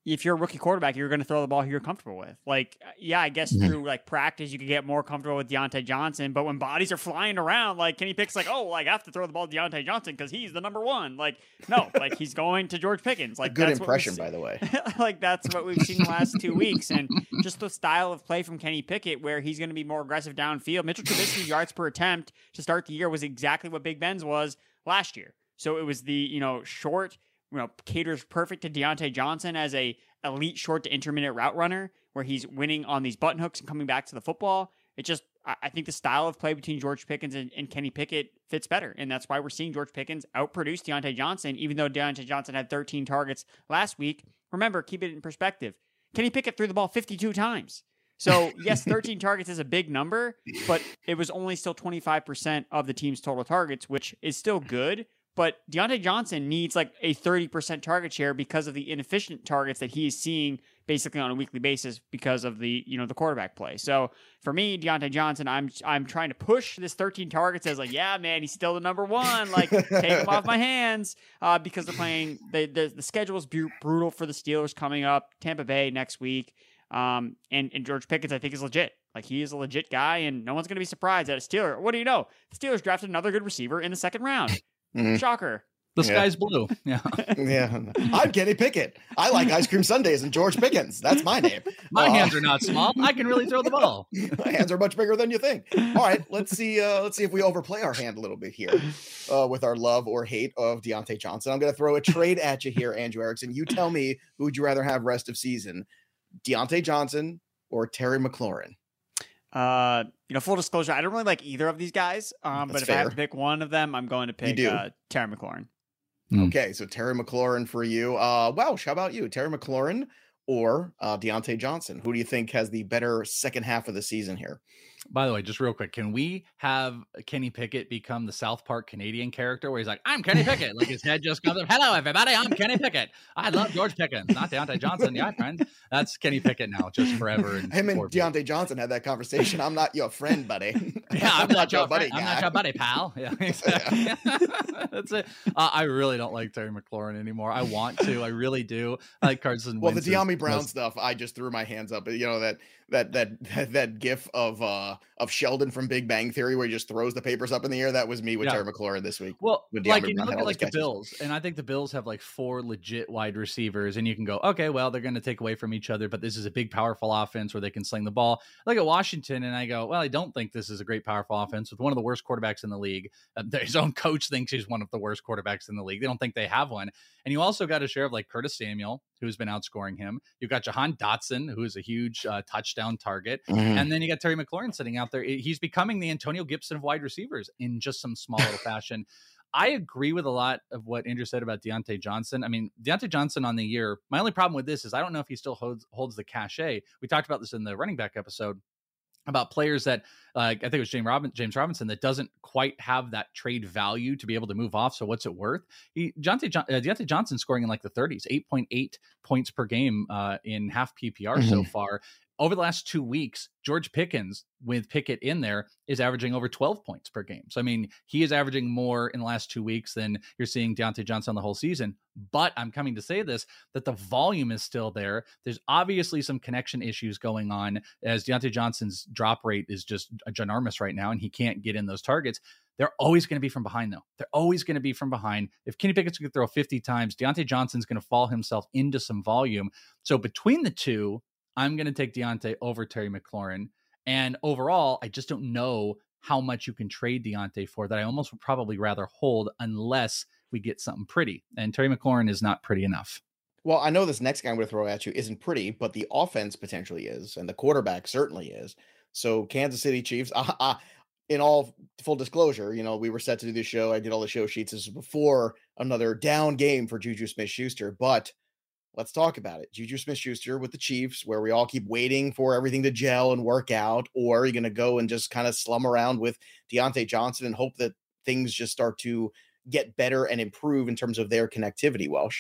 if you're a rookie quarterback, you're going to throw the ball who you're comfortable with. Like, yeah, I guess mm-hmm. through like practice, you could get more comfortable with Deontay Johnson. But when bodies are flying around, like Kenny Pickett's like, oh, like I have to throw the ball to Deontay Johnson because he's the number one. Like, no, like he's going to George Pickens. Like, a good that's impression, by the way. Like that's what we've seen the last two weeks, and just the style of play from Kenny Pickett, where he's going to be more aggressive downfield. Mitchell Trubisky's yards per attempt to start the year was exactly what Big Ben's was last year. So it was the you know short. You know, caters perfect to Deontay Johnson as a elite short to intermediate route runner, where he's winning on these button hooks and coming back to the football. It just, I think the style of play between George Pickens and, and Kenny Pickett fits better, and that's why we're seeing George Pickens outproduce Deontay Johnson, even though Deontay Johnson had thirteen targets last week. Remember, keep it in perspective. Kenny Pickett threw the ball fifty-two times. So yes, thirteen targets is a big number, but it was only still twenty-five percent of the team's total targets, which is still good. But Deontay Johnson needs like a thirty percent target share because of the inefficient targets that he is seeing basically on a weekly basis because of the, you know, the quarterback play. So for me, Deontay Johnson, I'm I'm trying to push this thirteen targets as like, yeah, man, he's still the number one. Like, take him off my hands uh, because they're playing. They, the the schedule is bu- brutal for the Steelers coming up. Tampa Bay next week. Um, and, and George Pickens, I think, is legit. Like, he is a legit guy, and no one's going to be surprised at a Steeler. What do you know? The Steelers drafted another good receiver in the second round. Mm-hmm. Shocker. The sky's yeah. blue. Yeah. Yeah. I'm Kenny Pickett. I like ice cream sundaes and George Pickens. That's my name. My uh, hands are not small. I can really throw the ball. My hands are much bigger than you think. All right, let's see. Uh, let's see if we overplay our hand a little bit here uh, with our love or hate of Deontay Johnson. I'm going to throw a trade at you here, Andrew Erickson. You tell me, who would you rather have rest of season, Deontay Johnson or Terry McLaurin? Uh, you know, full disclosure, I don't really like either of these guys. Um, but if fair. I have to pick one of them, I'm going to pick uh, Terry McLaurin. Okay, so Terry McLaurin for you. Uh, Welsh, how about you? Terry McLaurin or uh, Deontay Johnson? Who do you think has the better second half of the season here? By the way, just real quick, can we have Kenny Pickett become the South Park Canadian character where he's like, I'm Kenny Pickett? Like his head just comes up, hello, everybody, I'm Kenny Pickett. I love George Pickens, not Deontay Johnson. Yeah, friend. That's Kenny Pickett now, just forever. And Him and Deontay people. Johnson had that conversation. I'm not your friend, buddy. Yeah, I'm, I'm not, not your buddy. I'm not your buddy, pal. Yeah, exactly. Yeah. That's it. Uh, I really don't like Terry McLaurin anymore. I want to. I really do. I like Carson Well, Wentz the De'Ami Brown most... stuff, I just threw my hands up. You know, that that that that, that gif of uh of Sheldon from Big Bang Theory where he just throws the papers up in the air. That was me with yeah. Terry McLaurin this week. Well, like you look at like the Bills, and I think the Bills have like four legit wide receivers, and you can go, okay, well, they're going to take away from each other, but this is a big, powerful offense where they can sling the ball. I look at Washington, and I go, well, I don't think this is a great, powerful offense with one of the worst quarterbacks in the league. Uh, his own coach thinks he's one of the worst quarterbacks in the league. They don't think they have one. And you also got a share of like Curtis Samuel, who's been outscoring him. You've got Jahan Dotson, who is a huge uh, touchdown target. Mm-hmm. And then you got Terry McLaurin sitting out there. He's becoming the Antonio Gibson of wide receivers in just some small little fashion. I agree with a lot of what Andrew said about Deontay Johnson. I mean, Deontay Johnson on the year, my only problem with this is I don't know if he still holds, holds the cachet. We talked about this in the running back episode about players that uh, I think it was James, Robin, James Robinson that doesn't quite have that trade value to be able to move off. So what's it worth? He, Deontay, John, uh, Deontay Johnson scoring in like the thirties, eight point eight points per game uh, in half P P R mm-hmm. so far. Over the last two weeks, George Pickens, with Pickett in there, is averaging over twelve points per game. So, I mean, he is averaging more in the last two weeks than you're seeing Deontay Johnson the whole season. But I'm coming to say this, that the volume is still there. There's obviously some connection issues going on as Deontay Johnson's drop rate is just ginormous right now, and he can't get in those targets. They're always going to be from behind, though. They're always going to be from behind. If Kenny Pickett's going to throw fifty times, Deontay Johnson's going to fall himself into some volume. So between the two, I'm going to take Deontay over Terry McLaurin. And overall, I just don't know how much you can trade Deontay for that. I almost would probably rather hold unless we get something pretty. And Terry McLaurin is not pretty enough. Well, I know this next guy I'm going to throw at you isn't pretty, but the offense potentially is, and the quarterback certainly is. So Kansas City Chiefs, uh, uh, in all full disclosure, you know, we were set to do this show. I did all the show sheets. This was before another down game for Juju Smith-Schuster, but let's talk about it. Juju Smith-Schuster with the Chiefs, where we all keep waiting for everything to gel and work out, or are you going to go and just kind of slum around with Deontay Johnson and hope that things just start to get better and improve in terms of their connectivity, Welsh?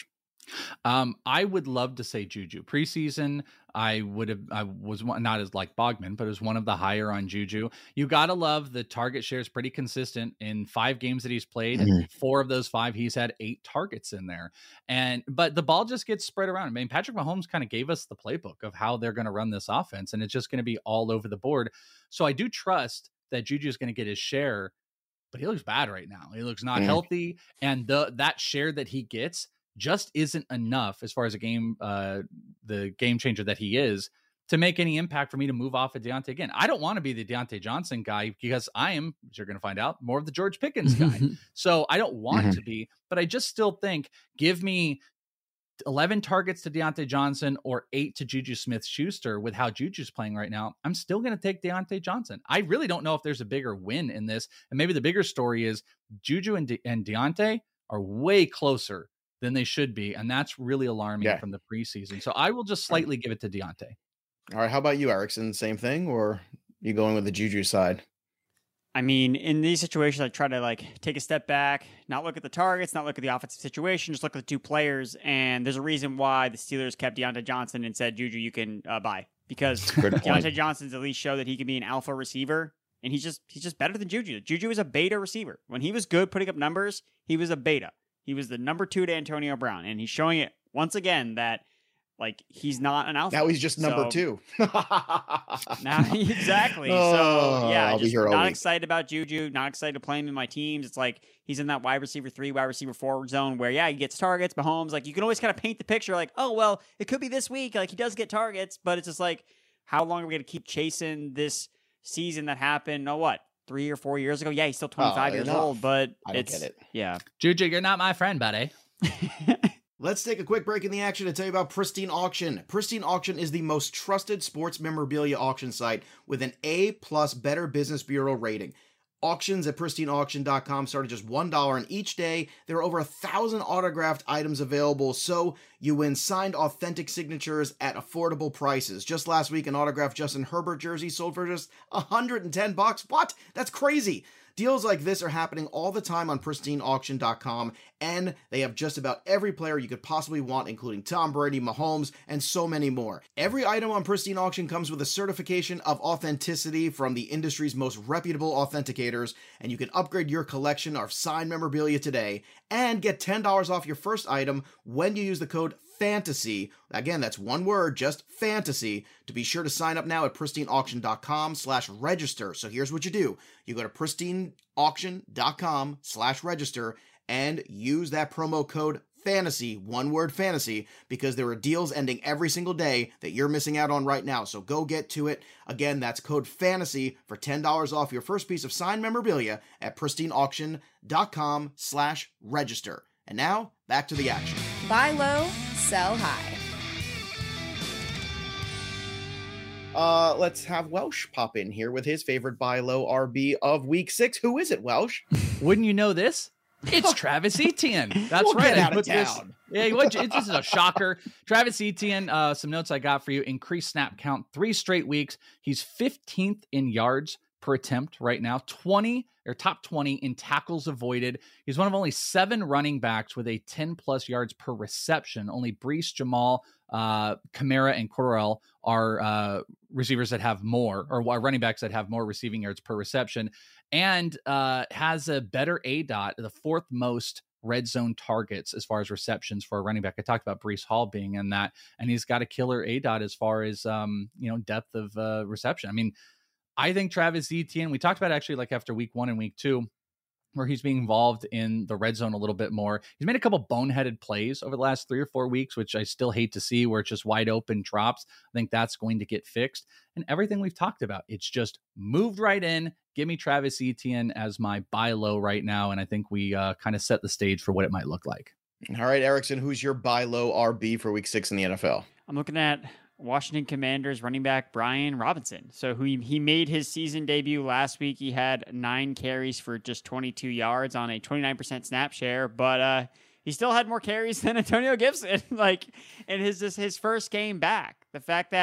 Um, I would love to say Juju. Preseason, I would have, I was one, not as like Bogman, but it was one of the higher on Juju. You got to love the target share is pretty consistent in five games that he's played. Mhm. And four of those five, he's had eight targets in there. And, but the ball just gets spread around. I mean, Patrick Mahomes kind of gave us the playbook of how they're going to run this offense, and it's just going to be all over the board. So I do trust that Juju is going to get his share, but he looks bad right now. He looks not Mhm. healthy. And the, that share that he gets just isn't enough as far as a game, uh, the game changer that he is, to make any impact for me to move off of Deontay again. I don't want to be the Deontay Johnson guy because I am, as you're going to find out, more of the George Pickens guy. So I don't want Mhm. to be, but I just still think give me eleven targets to Deontay Johnson or eight to Juju Smith-Schuster with how Juju's playing right now. I'm still going to take Deontay Johnson. I really don't know if there's a bigger win in this. And maybe the bigger story is Juju and, De- and Deontay are way closer than they should be. And that's really alarming Yeah. from the preseason. So I will just slightly give it to Deontay. All right. How about you, Erickson? Same thing, or you going with the Juju side? I mean, in these situations, I try to like take a step back, not look at the targets, not look at the offensive situation, just look at the two players. And there's a reason why the Steelers kept Deontay Johnson and said, Juju, you can uh, buy, because Good point. Deontay Johnson's at least showed that he can be an alpha receiver. And he's just he's just better than Juju. Juju is a beta receiver. When he was good putting up numbers, he was a beta. He was the number two to Antonio Brown, and he's showing it once again that like he's not an alpha. Now he's just number So- two. Now, exactly. Oh, so yeah, I'll be just here all not week. excited about Juju. Not excited to play him in my teams. It's like he's in that wide receiver three, wide receiver four zone where yeah, he gets targets. Mahomes, like you can always kind of paint the picture, like oh well, it could be this week. Like he does get targets, but it's just like how long are we going to keep chasing this season that happened? Oh what, three or four years ago? Yeah, he's still twenty-five Oh, years enough. old, but I don't it's get it. yeah. Juju, you're not my friend, buddy. Let's take a quick break in the action to tell you about Pristine Auction. Pristine Auction is the most trusted sports memorabilia auction site with an A plus Better Business Bureau rating. Auctions at pristine auction dot com start at just one dollar, and each day there are over a thousand autographed items available, so you win signed authentic signatures at affordable prices. Just last week, an autographed Justin Herbert jersey sold for just one hundred ten bucks. What? That's crazy. Deals like this are happening all the time on pristine auction dot com, and they have just about every player you could possibly want, including Tom Brady, Mahomes, and so many more. Every item on Pristine Auction comes with a certification of authenticity from the industry's most reputable authenticators, and you can upgrade your collection of signed memorabilia today and get ten dollars off your first item when you use the code FANTASY. Again, that's one word, just fantasy. To be sure to sign up now at pristine auction dot com slash register. So here's what you do. You go to pristine auction dot com slash register and use that promo code fantasy, one word fantasy, because there are deals ending every single day that you're missing out on right now. So go get to it. Again, that's code fantasy for ten dollars off your first piece of signed memorabilia at pristine auction dot com slash register. And now, back to the action. Buy low, sell high. Uh, let's have Welsh pop in here with his favorite buy low R B of week six. Who is it, Welsh? Wouldn't you know this? It's Travis Etienne. That's We'll right. get I out of put this- town. Yeah, what- it's just a shocker. Travis Etienne, uh, some notes I got for you. Increased snap count, three straight weeks. He's fifteenth in yards per attempt right now, twenty or top twenty in tackles avoided. He's one of only seven running backs with a ten plus yards per reception. Only Brees, Jamal, uh, Kamara, and Corral are uh, receivers that have more, or running backs that have more receiving yards per reception, and uh, has a better A DOT, the fourth most red zone targets as far as receptions for a running back. I talked about Brees Hall being in that, and he's got a killer A DOT as far as um, you know, depth of uh, reception. I mean, I think Travis Etienne, we talked about actually like after week one and week two, where he's being involved in the red zone a little bit more. He's made a couple boneheaded plays over the last three or four weeks, which I still hate to see, where it's just wide open drops. I think that's going to get fixed. And everything we've talked about, it's just moved right in. Give me Travis Etienne as my buy low right now. And I think we uh, kind of set the stage for what it might look like. All right, Erickson, who's your buy low R B for week six in the N F L? I'm looking at Washington Commanders running back Brian Robinson. So who he, he made his season debut last week. He had nine carries for just twenty-two yards on a twenty-nine percent snap share, but uh, he still had more carries than Antonio Gibson. Like in his just his first game back. The fact that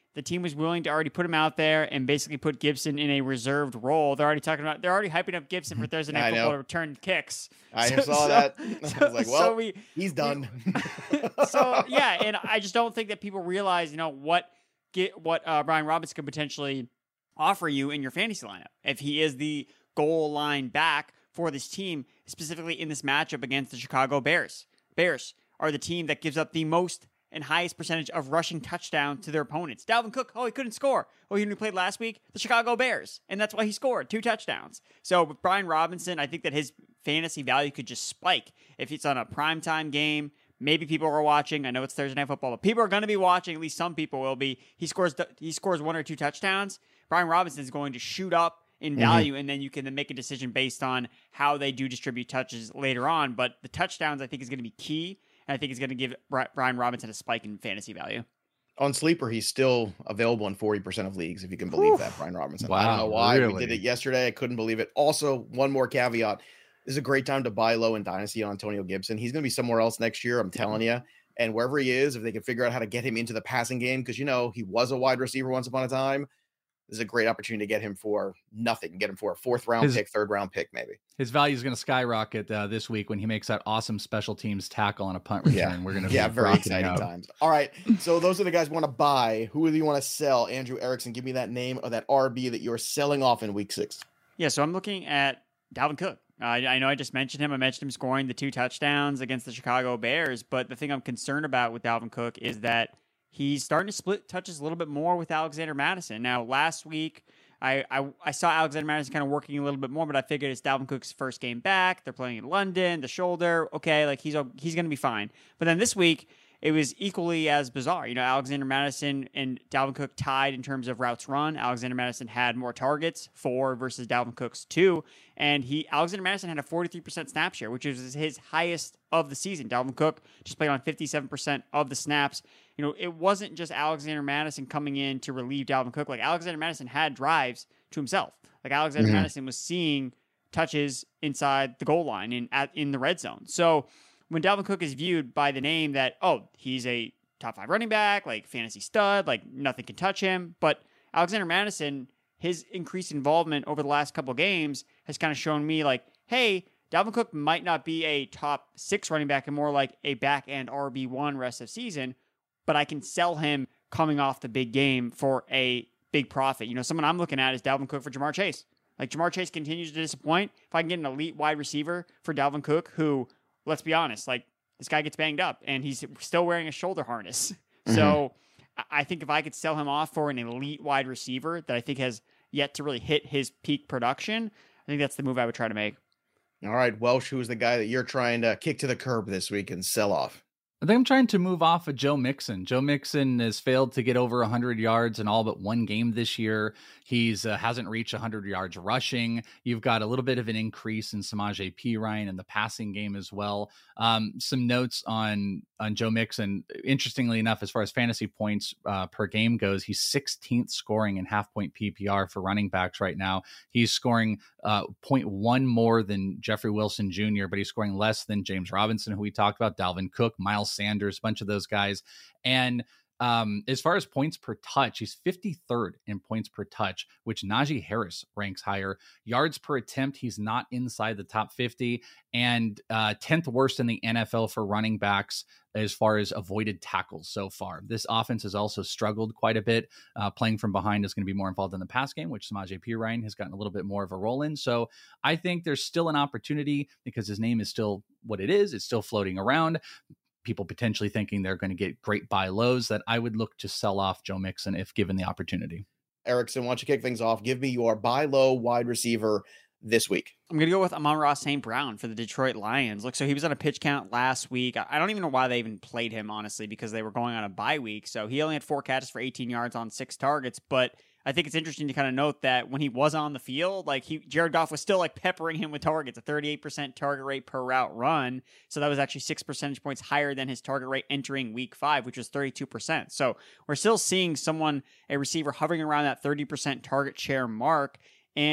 the team was willing to already put him out there and basically put Gibson in a reserved role. They're already talking about, they're already hyping up Gibson for Thursday Night Football to return kicks. I so, saw so, that. I so, was like, well, so we, he's done. We, so, yeah, and I just don't think that people realize, you know, what get what uh, Brian Robinson could potentially offer you in your fantasy lineup if he is the goal line back for this team, specifically in this matchup against the Chicago Bears. Bears are the team that gives up the most and highest percentage of rushing touchdowns to their opponents. Dalvin Cook, oh, he couldn't score. Oh, he only played last week? The Chicago Bears. And that's why he scored two touchdowns. So with Brian Robinson, I think that his fantasy value could just spike if it's on a primetime game. Maybe people are watching. I know it's Thursday Night Football, but people are going to be watching. At least some people will be. He scores he scores one or two touchdowns. Brian Robinson is going to shoot up in value, mm-hmm. and then you can then make a decision based on how they do distribute touches later on. But the touchdowns, I think, is going to be key. I think it's going to give Brian Robinson a spike in fantasy value. On Sleeper, he's still available in forty percent of leagues, if you can believe Oof. that, Brian Robinson. Wow, I don't know why. Really? We did it yesterday. I couldn't believe it. Also, one more caveat. This is a great time to buy low in Dynasty on Antonio Gibson. He's going to be somewhere else next year, I'm telling you. And wherever he is, if they can figure out how to get him into the passing game, because, you know, he was a wide receiver once upon a time, this is a great opportunity to get him for nothing. Get him for a fourth round his, pick, third round pick, maybe. His value is going to skyrocket uh, this week when he makes that awesome special teams tackle on a punt return. Yeah, We're going to yeah, be very exciting out. times. All right, so those are the guys we want to buy. Who do you want to sell? Andrew Erickson, give me that name or that R B that you're selling off in week six. Yeah, so I'm looking at Dalvin Cook. Uh, I know I just mentioned him. I mentioned him scoring the two touchdowns against the Chicago Bears, but the thing I'm concerned about with Dalvin Cook is that he's starting to split touches a little bit more with Alexander Mattison. Now, last week, I, I, I saw Alexander Mattison kind of working a little bit more, but I figured it's Dalvin Cook's first game back. They're playing in London, the shoulder. Okay, like he's he's going to be fine. But then this week, it was equally as bizarre. You know, Alexander Mattison and Dalvin Cook tied in terms of routes run. Alexander Mattison had more targets, four versus Dalvin Cook's two. And he Alexander Mattison had a forty-three percent snap share, which is his highest of the season. Dalvin Cook just played on fifty-seven percent of the snaps. You know, it wasn't just Alexander Mattison coming in to relieve Dalvin Cook. Like, Alexander Mattison had drives to himself. Like, Alexander mm-hmm. Mattison was seeing touches inside the goal line in at in the red zone. So when Dalvin Cook is viewed by the name that, oh, he's a top five running back, like fantasy stud, like nothing can touch him. But Alexander Mattison, his increased involvement over the last couple of games has kind of shown me like, hey, Dalvin Cook might not be a top six running back and more like a back end R B one rest of season, but I can sell him coming off the big game for a big profit. You know, someone I'm looking at is Dalvin Cook for Jamar Chase. Like, Jamar Chase continues to disappoint. If I can get an elite wide receiver for Dalvin Cook, who, let's be honest, like, this guy gets banged up and he's still wearing a shoulder harness. Mm-hmm. So I think if I could sell him off for an elite wide receiver that I think has yet to really hit his peak production, I think that's the move I would try to make. All right, Welsh, who's the guy that you're trying to kick to the curb this week and sell off? I think I'm trying to move off of Joe Mixon. Joe Mixon has failed to get over one hundred yards in all but one game this year. He's uh, hasn't reached one hundred yards rushing. You've got a little bit of an increase in Samaje Perine in the passing game as well. Um, some notes on on Joe Mixon. Interestingly enough, as far as fantasy points uh, per game goes, he's sixteenth scoring in half point P P R for running backs right now. He's scoring uh, zero point one more than Jeffrey Wilson Junior, but he's scoring less than James Robinson, who we talked about, Dalvin Cook, Miles Sanders, a bunch of those guys. And um, as far as points per touch, he's fifty-third in points per touch, which Najee Harris ranks higher. Yards per attempt, he's not inside the top fifty, and uh, tenth worst in the N F L for running backs as far as avoided tackles so far. This offense has also struggled quite a bit. Uh, playing from behind is going to be more involved in the pass game, which Samaje Perine has gotten a little bit more of a role in. So I think there's still an opportunity because his name is still what it is. It's still floating around. People potentially thinking they're going to get great buy lows, that I would look to sell off Joe Mixon if given the opportunity. Erickson, why don't you kick things off? Give me your buy low wide receiver this week. I'm going to go with Amon-Ra Saint Brown for the Detroit Lions. Look, so he was on a pitch count last week. I don't even know why they even played him, honestly, because they were going on a bye week. So he only had four catches for eighteen yards on six targets, but I think it's interesting to kind of note that when he was on the field, like he, Jared Goff was still like peppering him with targets, a thirty-eight percent target rate per route run. So that was actually six percentage points higher than his target rate entering week five, which was thirty-two percent. So we're still seeing someone, a receiver hovering around that thirty percent target share mark. And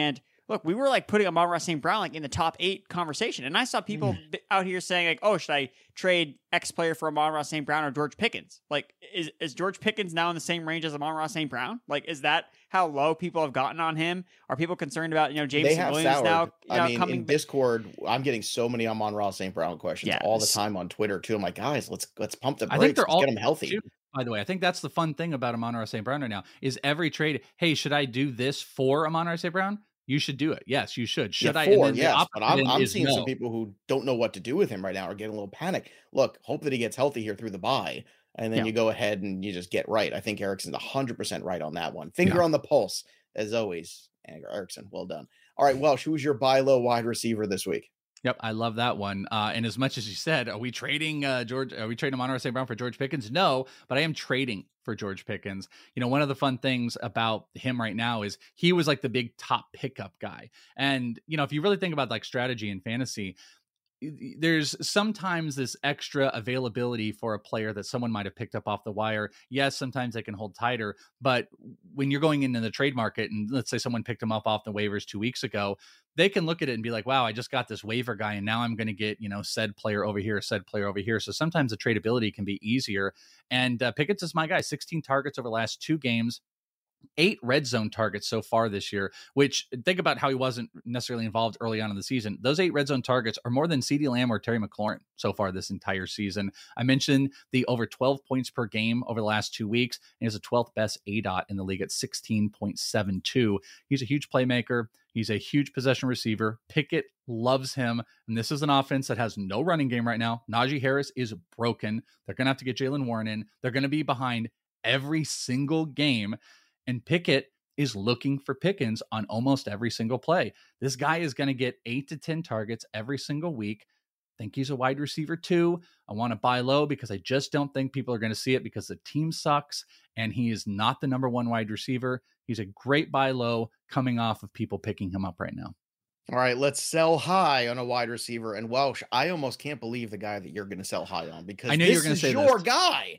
look, we were like putting Amon-Ra Saint Brown like in the top eight conversation. And I saw people mm. out here saying like, oh, should I trade X player for Amon-Ra Saint Brown or George Pickens? Like, is, is George Pickens now in the same range as Amon-Ra Saint Brown? Like, is that how low people have gotten on him? Are people concerned about, you know, Jameson Williams soured. now? You know, I mean, coming in Discord, I'm getting so many Amon-Ra Saint Brown questions yeah, all the time on Twitter too. I'm like, guys, let's let's pump the brakes. I think they're let's all get them healthy. Too. By the way, I think that's the fun thing about Amon-Ra Saint Brown right now is every trade. Hey, should I do this for Amon-Ra Saint Brown? You should do it. Yes, you should. Should yeah, I? For, yes, but I'm, I'm seeing no. some people who don't know what to do with him right now are getting a little panic. Look, hope that he gets healthy here through the bye, and then yeah. you go ahead and you just get right. I think Erickson's one hundred percent right on that one. Finger yeah. on the pulse, as always. Erickson, well done. All right, Welsh, who's your buy low wide receiver this week? Yep, I love that one. Uh, and as much as you said, are we trading uh, George? Are we trading Amon-Ra Saint Brown for George Pickens? No, but I am trading for George Pickens. You know, one of the fun things about him right now is he was like the big top pickup guy. And you know, if you really think about like strategy and fantasy, there's sometimes this extra availability for a player that someone might have picked up off the wire. Yes, sometimes they can hold tighter, but when you're going into the trade market and let's say someone picked him up off the waivers two weeks ago, they can look at it and be like, wow, I just got this waiver guy and now I'm going to get, you know, said player over here, said player over here. So sometimes the tradability can be easier. And uh, Pickens is my guy, sixteen targets over the last two games. Eight red zone targets so far this year, which think about how he wasn't necessarily involved early on in the season. Those eight red zone targets are more than CeeDee Lamb or Terry McLaurin so far this entire season. I mentioned the over twelve points per game over the last two weeks. And he has a twelfth best A D O T in the league at sixteen point seven two. He's a huge playmaker. He's a huge possession receiver. Pickett loves him. And this is an offense that has no running game right now. Najee Harris is broken. They're going to have to get Jaylen Warren in. They're going to be behind every single game. And Pickett is looking for Pickens on almost every single play. This guy is going to get eight to ten targets every single week. I think he's a wide receiver too. I want to buy low because I just don't think people are going to see it because the team sucks and he is not the number one wide receiver. He's a great buy low coming off of people picking him up right now. All right, let's sell high on a wide receiver. And Welsh, I almost can't believe the guy that you're going to sell high on because I know this you're gonna is say your this. guy.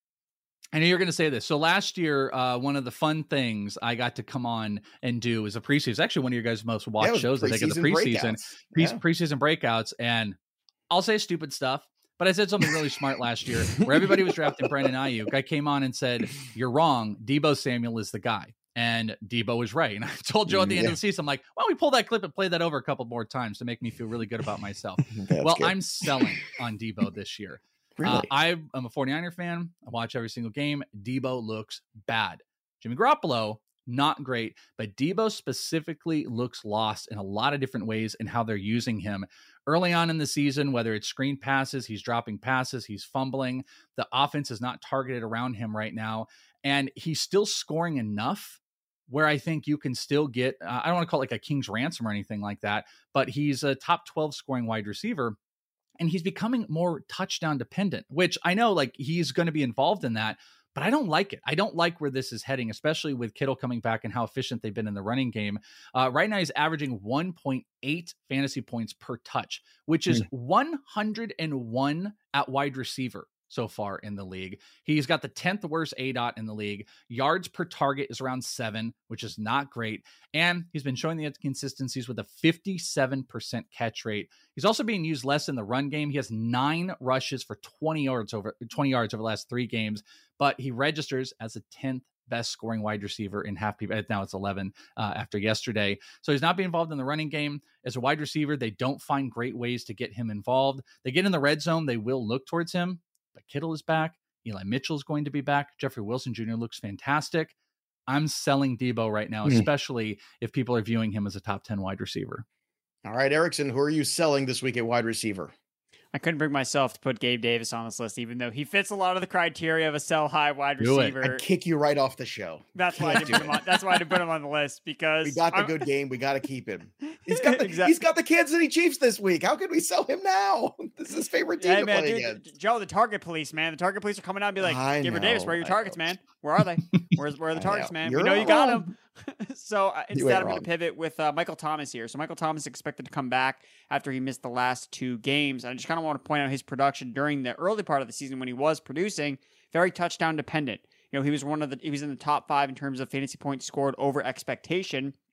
I know you're going to say this. So last year, uh, one of the fun things I got to come on and do is a preseason. It's actually one of your guys' most watched yeah, shows. I think of the preseason, pre- yeah. preseason breakouts. And I'll say stupid stuff, but I said something really smart last year where everybody was drafting Brandon Ayuk. I came on and said, you're wrong. Deebo Samuel is the guy. And Deebo was right. And I told Joe at the end yeah. of the season, I'm like, why don't we pull that clip and play that over a couple more times to make me feel really good about myself? Well, good. I'm selling on Deebo this year. Really? Uh, I'm a 49er fan. I watch every single game. Deebo looks bad. Jimmy Garoppolo, not great, but Deebo specifically looks lost in a lot of different ways in how they're using him. Early on in the season, whether it's screen passes, he's dropping passes, he's fumbling. The offense is not targeted around him right now, and he's still scoring enough where I think you can still get, uh, I don't want to call it like a king's ransom or anything like that, but he's a top twelve scoring wide receiver. And he's becoming more touchdown dependent, which I know like he's going to be involved in that, but I don't like it. I don't like where this is heading, especially with Kittle coming back and how efficient they've been in the running game. Uh, right now, he's averaging one point eight fantasy points per touch, which is mm. one hundred one at wide receiver so far in the league. He's got the tenth worst A D O T in the league. Yards per target is around seven, which is not great. And he's been showing the inconsistencies with a fifty-seven percent catch rate. He's also being used less in the run game. He has nine rushes for twenty yards over twenty yards over the last three games, but he registers as a tenth best scoring wide receiver in half P P R. Now it's eleven uh, after yesterday. So he's not being involved in the running game. As a wide receiver, they don't find great ways to get him involved. They get in the red zone, they will look towards him. But Kittle is back. Eli Mitchell is going to be back. Jeffrey Wilson Junior looks fantastic. I'm selling Deebo right now, mm. especially if people are viewing him as a top ten wide receiver. All right, Erickson, who are you selling this week at wide receiver? I couldn't bring myself to put Gabe Davis on this list, even though he fits a lot of the criteria of a sell high wide Do receiver. It. I'd kick you right off the show. That's why I didn't put him on. That's why I didn't put him on the list because we got the I'm... good game. We got to keep him. He's got the exactly. he's got the Kansas City Chiefs this week. How could we sell him now? This is his favorite team yeah, to man, play dude, against. Joe, the target police, man. The target police are coming out and be like, Gabe Davis, where are your I targets, know. man? Where are they? Where's where are the targets, know. man? You're we know wrong. you got them. so uh, instead, I'm going wrong. to pivot with uh, Michael Thomas here. So Michael Thomas is expected to come back after he missed the last two games. I just kind of want to point out his production during the early part of the season when he was producing, very touchdown dependent. You know, he was one of the he was in the top five in terms of fantasy points scored over expectation.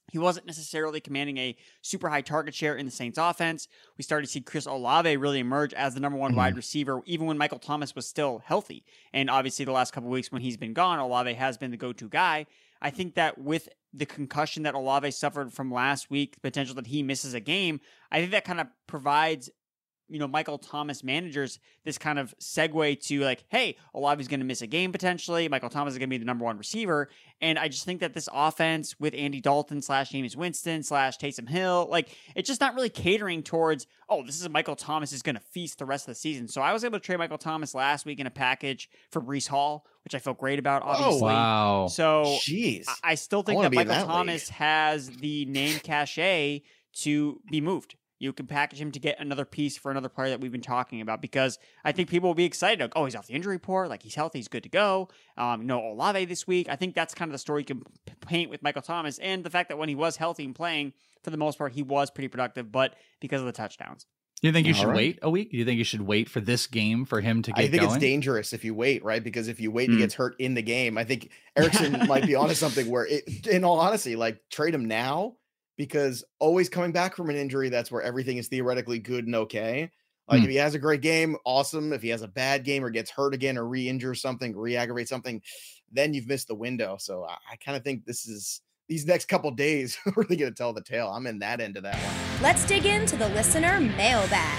He wasn't necessarily commanding a super high target share in the Saints offense. We started to see Chris Olave really emerge as the number one mm-hmm. wide receiver, even when Michael Thomas was still healthy. And obviously the last couple of weeks when he's been gone, Olave has been the go-to guy. I think that with the concussion that Olave suffered from last week, the potential that he misses a game, I think that kind of provides, you know, Michael Thomas managers this kind of segue to like, hey, Olave's going to miss a game potentially. Michael Thomas is going to be the number one receiver. And I just think that this offense with Andy Dalton slash Jameis Winston slash Taysom Hill, like it's just not really catering towards, oh, this is Michael Thomas is going to feast the rest of the season. So I was able to trade Michael Thomas last week in a package for Breece Hall, which I felt great about, obviously. Oh, wow. So Jeez. I, I still think I that Michael that Thomas league. has the name cachet to be moved. You can package him to get another piece for another player that we've been talking about, because I think people will be excited. Like, oh, he's off the injury report. Like, he's healthy. He's good to go. Um, no Olave this week. I think that's kind of the story you can p- paint with Michael Thomas, and the fact that when he was healthy and playing, for the most part, he was pretty productive, but because of the touchdowns. Do you think you All should right. wait a week? Do you think you should wait for this game for him to get I think going? it's dangerous if you wait, right? Because if you wait Mm. and he gets hurt in the game, I think Erickson might be onto something where, it, in all honesty, like trade him now, because always coming back from an injury, that's where everything is theoretically good and okay. Like Mm. if he has a great game, awesome. If he has a bad game or gets hurt again or re-injure something, re-aggravate something, then you've missed the window. So I, I kind of think this is these next couple days are really going to tell the tale. I'm in that end of that one. Let's dig into the listener mailbag.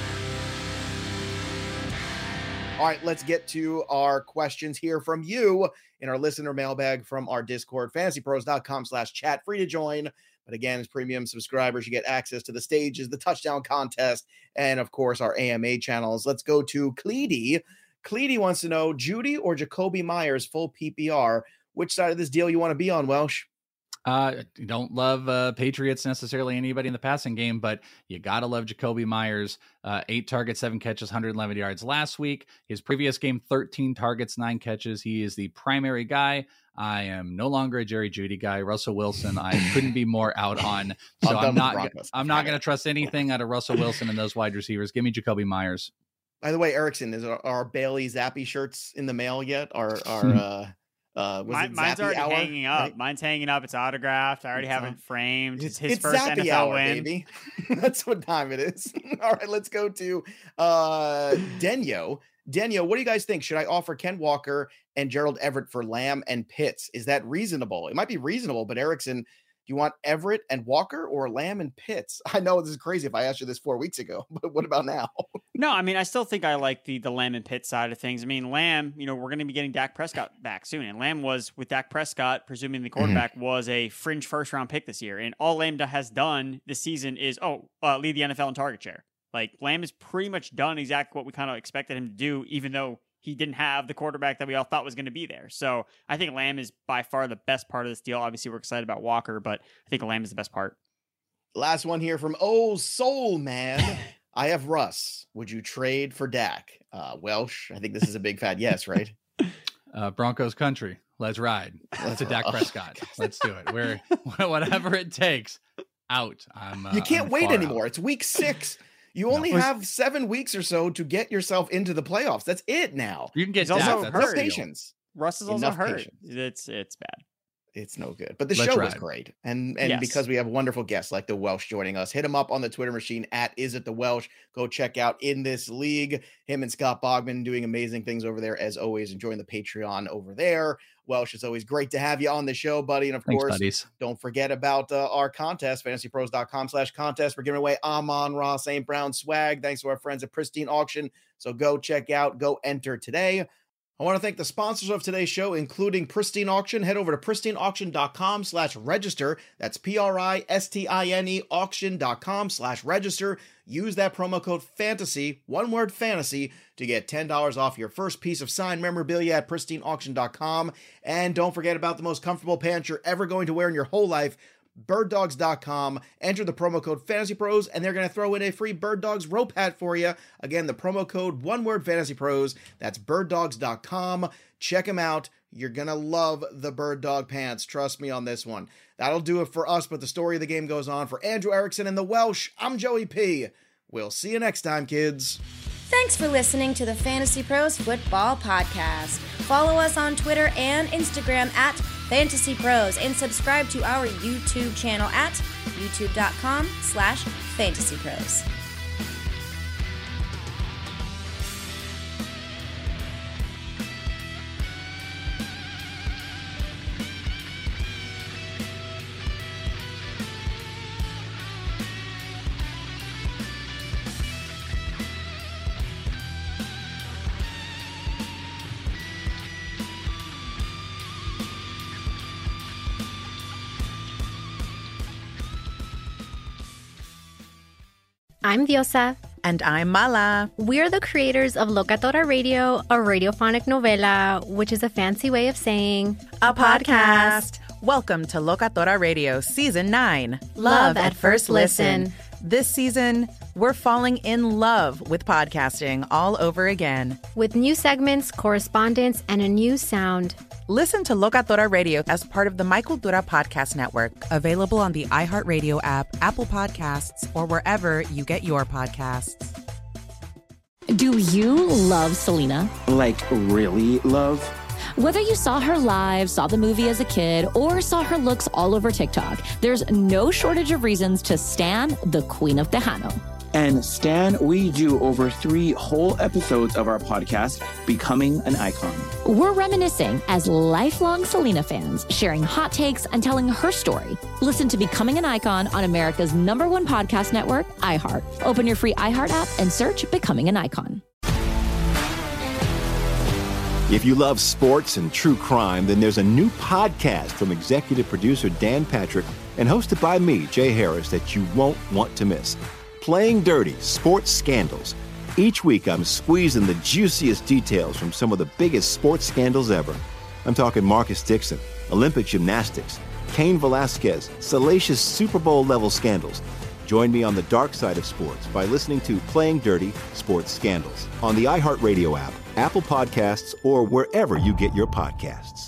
All right, let's get to our questions here from you in our listener mailbag from our Discord, fantasypros.com slash chat, free to join. But again, as premium subscribers, you get access to the stages, the touchdown contest, and of course, our A M A channels. Let's go to Cleety. Cleety wants to know, Judy or Jacoby Myers full P P R? Which side of this deal you want to be on, Welsh? Uh, don't love uh, Patriots necessarily anybody in the passing game, but you gotta love Jacoby Myers. Uh, eight targets, seven catches, one hundred eleven yards last week. His previous game, thirteen targets, nine catches. He is the primary guy. I am no longer a Jerry Jeudy guy. Russell Wilson, I couldn't be more out on. So I'm I'm, done with not. Broncos. I'm not going to trust anything out of Russell Wilson and those wide receivers. Give me Jacoby Myers. By the way, Erickson, is our, our Bailey Zappy shirts in the mail yet? Our our uh, uh, was Mine, it mine's Zappy already hour? hanging up. Right? Mine's hanging up. It's autographed. I already It's have on- it framed. It's his It's first Zappy N F L hour, win. baby. That's what time it is. All right, let's go to uh, Denyo. Denyo, what do you guys think? Should I offer Ken Walker and Gerald Everett for Lamb and Pitts? Is that reasonable? It might be reasonable, but Erickson, do you want Everett and Walker or Lamb and Pitts? I know this is crazy if I asked you this four weeks ago, but what about now? No, I mean, I still think I like the the Lamb and Pitt side of things. I mean, Lamb, you know, we're going to be getting Dak Prescott back soon. And Lamb was, with Dak Prescott, presuming the quarterback, mm-hmm. was a fringe first round pick this year. And all Lamb has done this season is, oh, uh, lead the N F L in target share. Like, Lamb is pretty much done exactly what we kind of expected him to do, even though he didn't have the quarterback that we all thought was going to be there. So I think Lamb is by far the best part of this deal. Obviously, we're excited about Walker, but I think Lamb is the best part. Last one here from Oh Soul Man. I have Russ. Would you trade for Dak? Uh, Welsh, I think this is a big fat yes, right? Uh, Broncos country. Let's ride. Let's a Dak Oh, Prescott. Let's do it. We're whatever it takes. Out. I'm. Uh, You can't I'm wait far anymore. out. It's week six. You only No. have seven weeks or so to get yourself into the playoffs. That's it now. You can get He's also Dak. hurt. That's Enough the deal. patience. Russ is also Enough hurt. patience. It's it's bad. It's no good. But the Let's show was ride. great. And and Yes. because we have wonderful guests like the Welsh joining us, hit him up on the Twitter machine at Is It The Welsh. Go check out In This League. Him and Scott Bogman doing amazing things over there. As always, enjoying the Patreon over there. Welsh, it's always great to have you on the show, buddy. And of Thanks, course, buddies. don't forget about uh, our contest, fantasypros.com slash contest. We're giving away Amon-Ra Saint Brown swag thanks to our friends at Pristine Auction. So go check out, go enter today. I want to thank the sponsors of today's show, including Pristine Auction. Head over to pristineauction.com slash register. That's P-R-I-S-T-I-N-E auction.com slash register. Use that promo code FANTASY, one word fantasy, to get ten dollars off your first piece of signed memorabilia at pristine auction dot com. And don't forget about the most comfortable pants you're ever going to wear in your whole life, bird dogs dot com. Enter the promo code FANTASYPROS, and they're going to throw in a free Bird Dogs rope hat for you. Again, the promo code, one word FANTASYPROS. That's bird dogs dot com. Check them out. You're going to love the Bird Dog pants. Trust me on this one. That'll do it for us, but the story of the game goes on. For Andrew Erickson and the Welsh, I'm Joey P. We'll see you next time, kids. Thanks for listening to the Fantasy Pros Football Podcast. Follow us on Twitter and Instagram at Fantasy Pros, and subscribe to our YouTube channel at youtube.com slash Fantasy Pros. I'm Diosa. And I'm Mala. We're the creators of Locatora Radio, a radiophonic novela, which is a fancy way of saying a podcast. Welcome to Locatora Radio Season nine. Love at First Listen. This season, we're falling in love with podcasting all over again. With new segments, correspondence, and a new sound. Listen to Locatora Radio as part of the My Cultura Podcast Network. Available on the iHeartRadio app, Apple Podcasts, or wherever you get your podcasts. Do you love Selena? Like, really love? Whether you saw her live, saw the movie as a kid, or saw her looks all over TikTok, there's no shortage of reasons to stan the Queen of Tejano. And Stan, we do over three whole episodes of our podcast, Becoming an Icon. We're reminiscing as lifelong Selena fans, sharing hot takes and telling her story. Listen to Becoming an Icon on America's number one podcast network, iHeart. Open your free iHeart app and search Becoming an Icon. If you love sports and true crime, then there's a new podcast from executive producer Dan Patrick and hosted by me, Jay Harris, that you won't want to miss. Playing Dirty: Sports Scandals. Each week, I'm squeezing the juiciest details from some of the biggest sports scandals ever. I'm talking Marcus Dixon, Olympic gymnastics, Cain Velasquez, salacious Super Bowl-level scandals. Join me on the dark side of sports by listening to Playing Dirty: Sports Scandals on the iHeartRadio app, Apple Podcasts, or wherever you get your podcasts.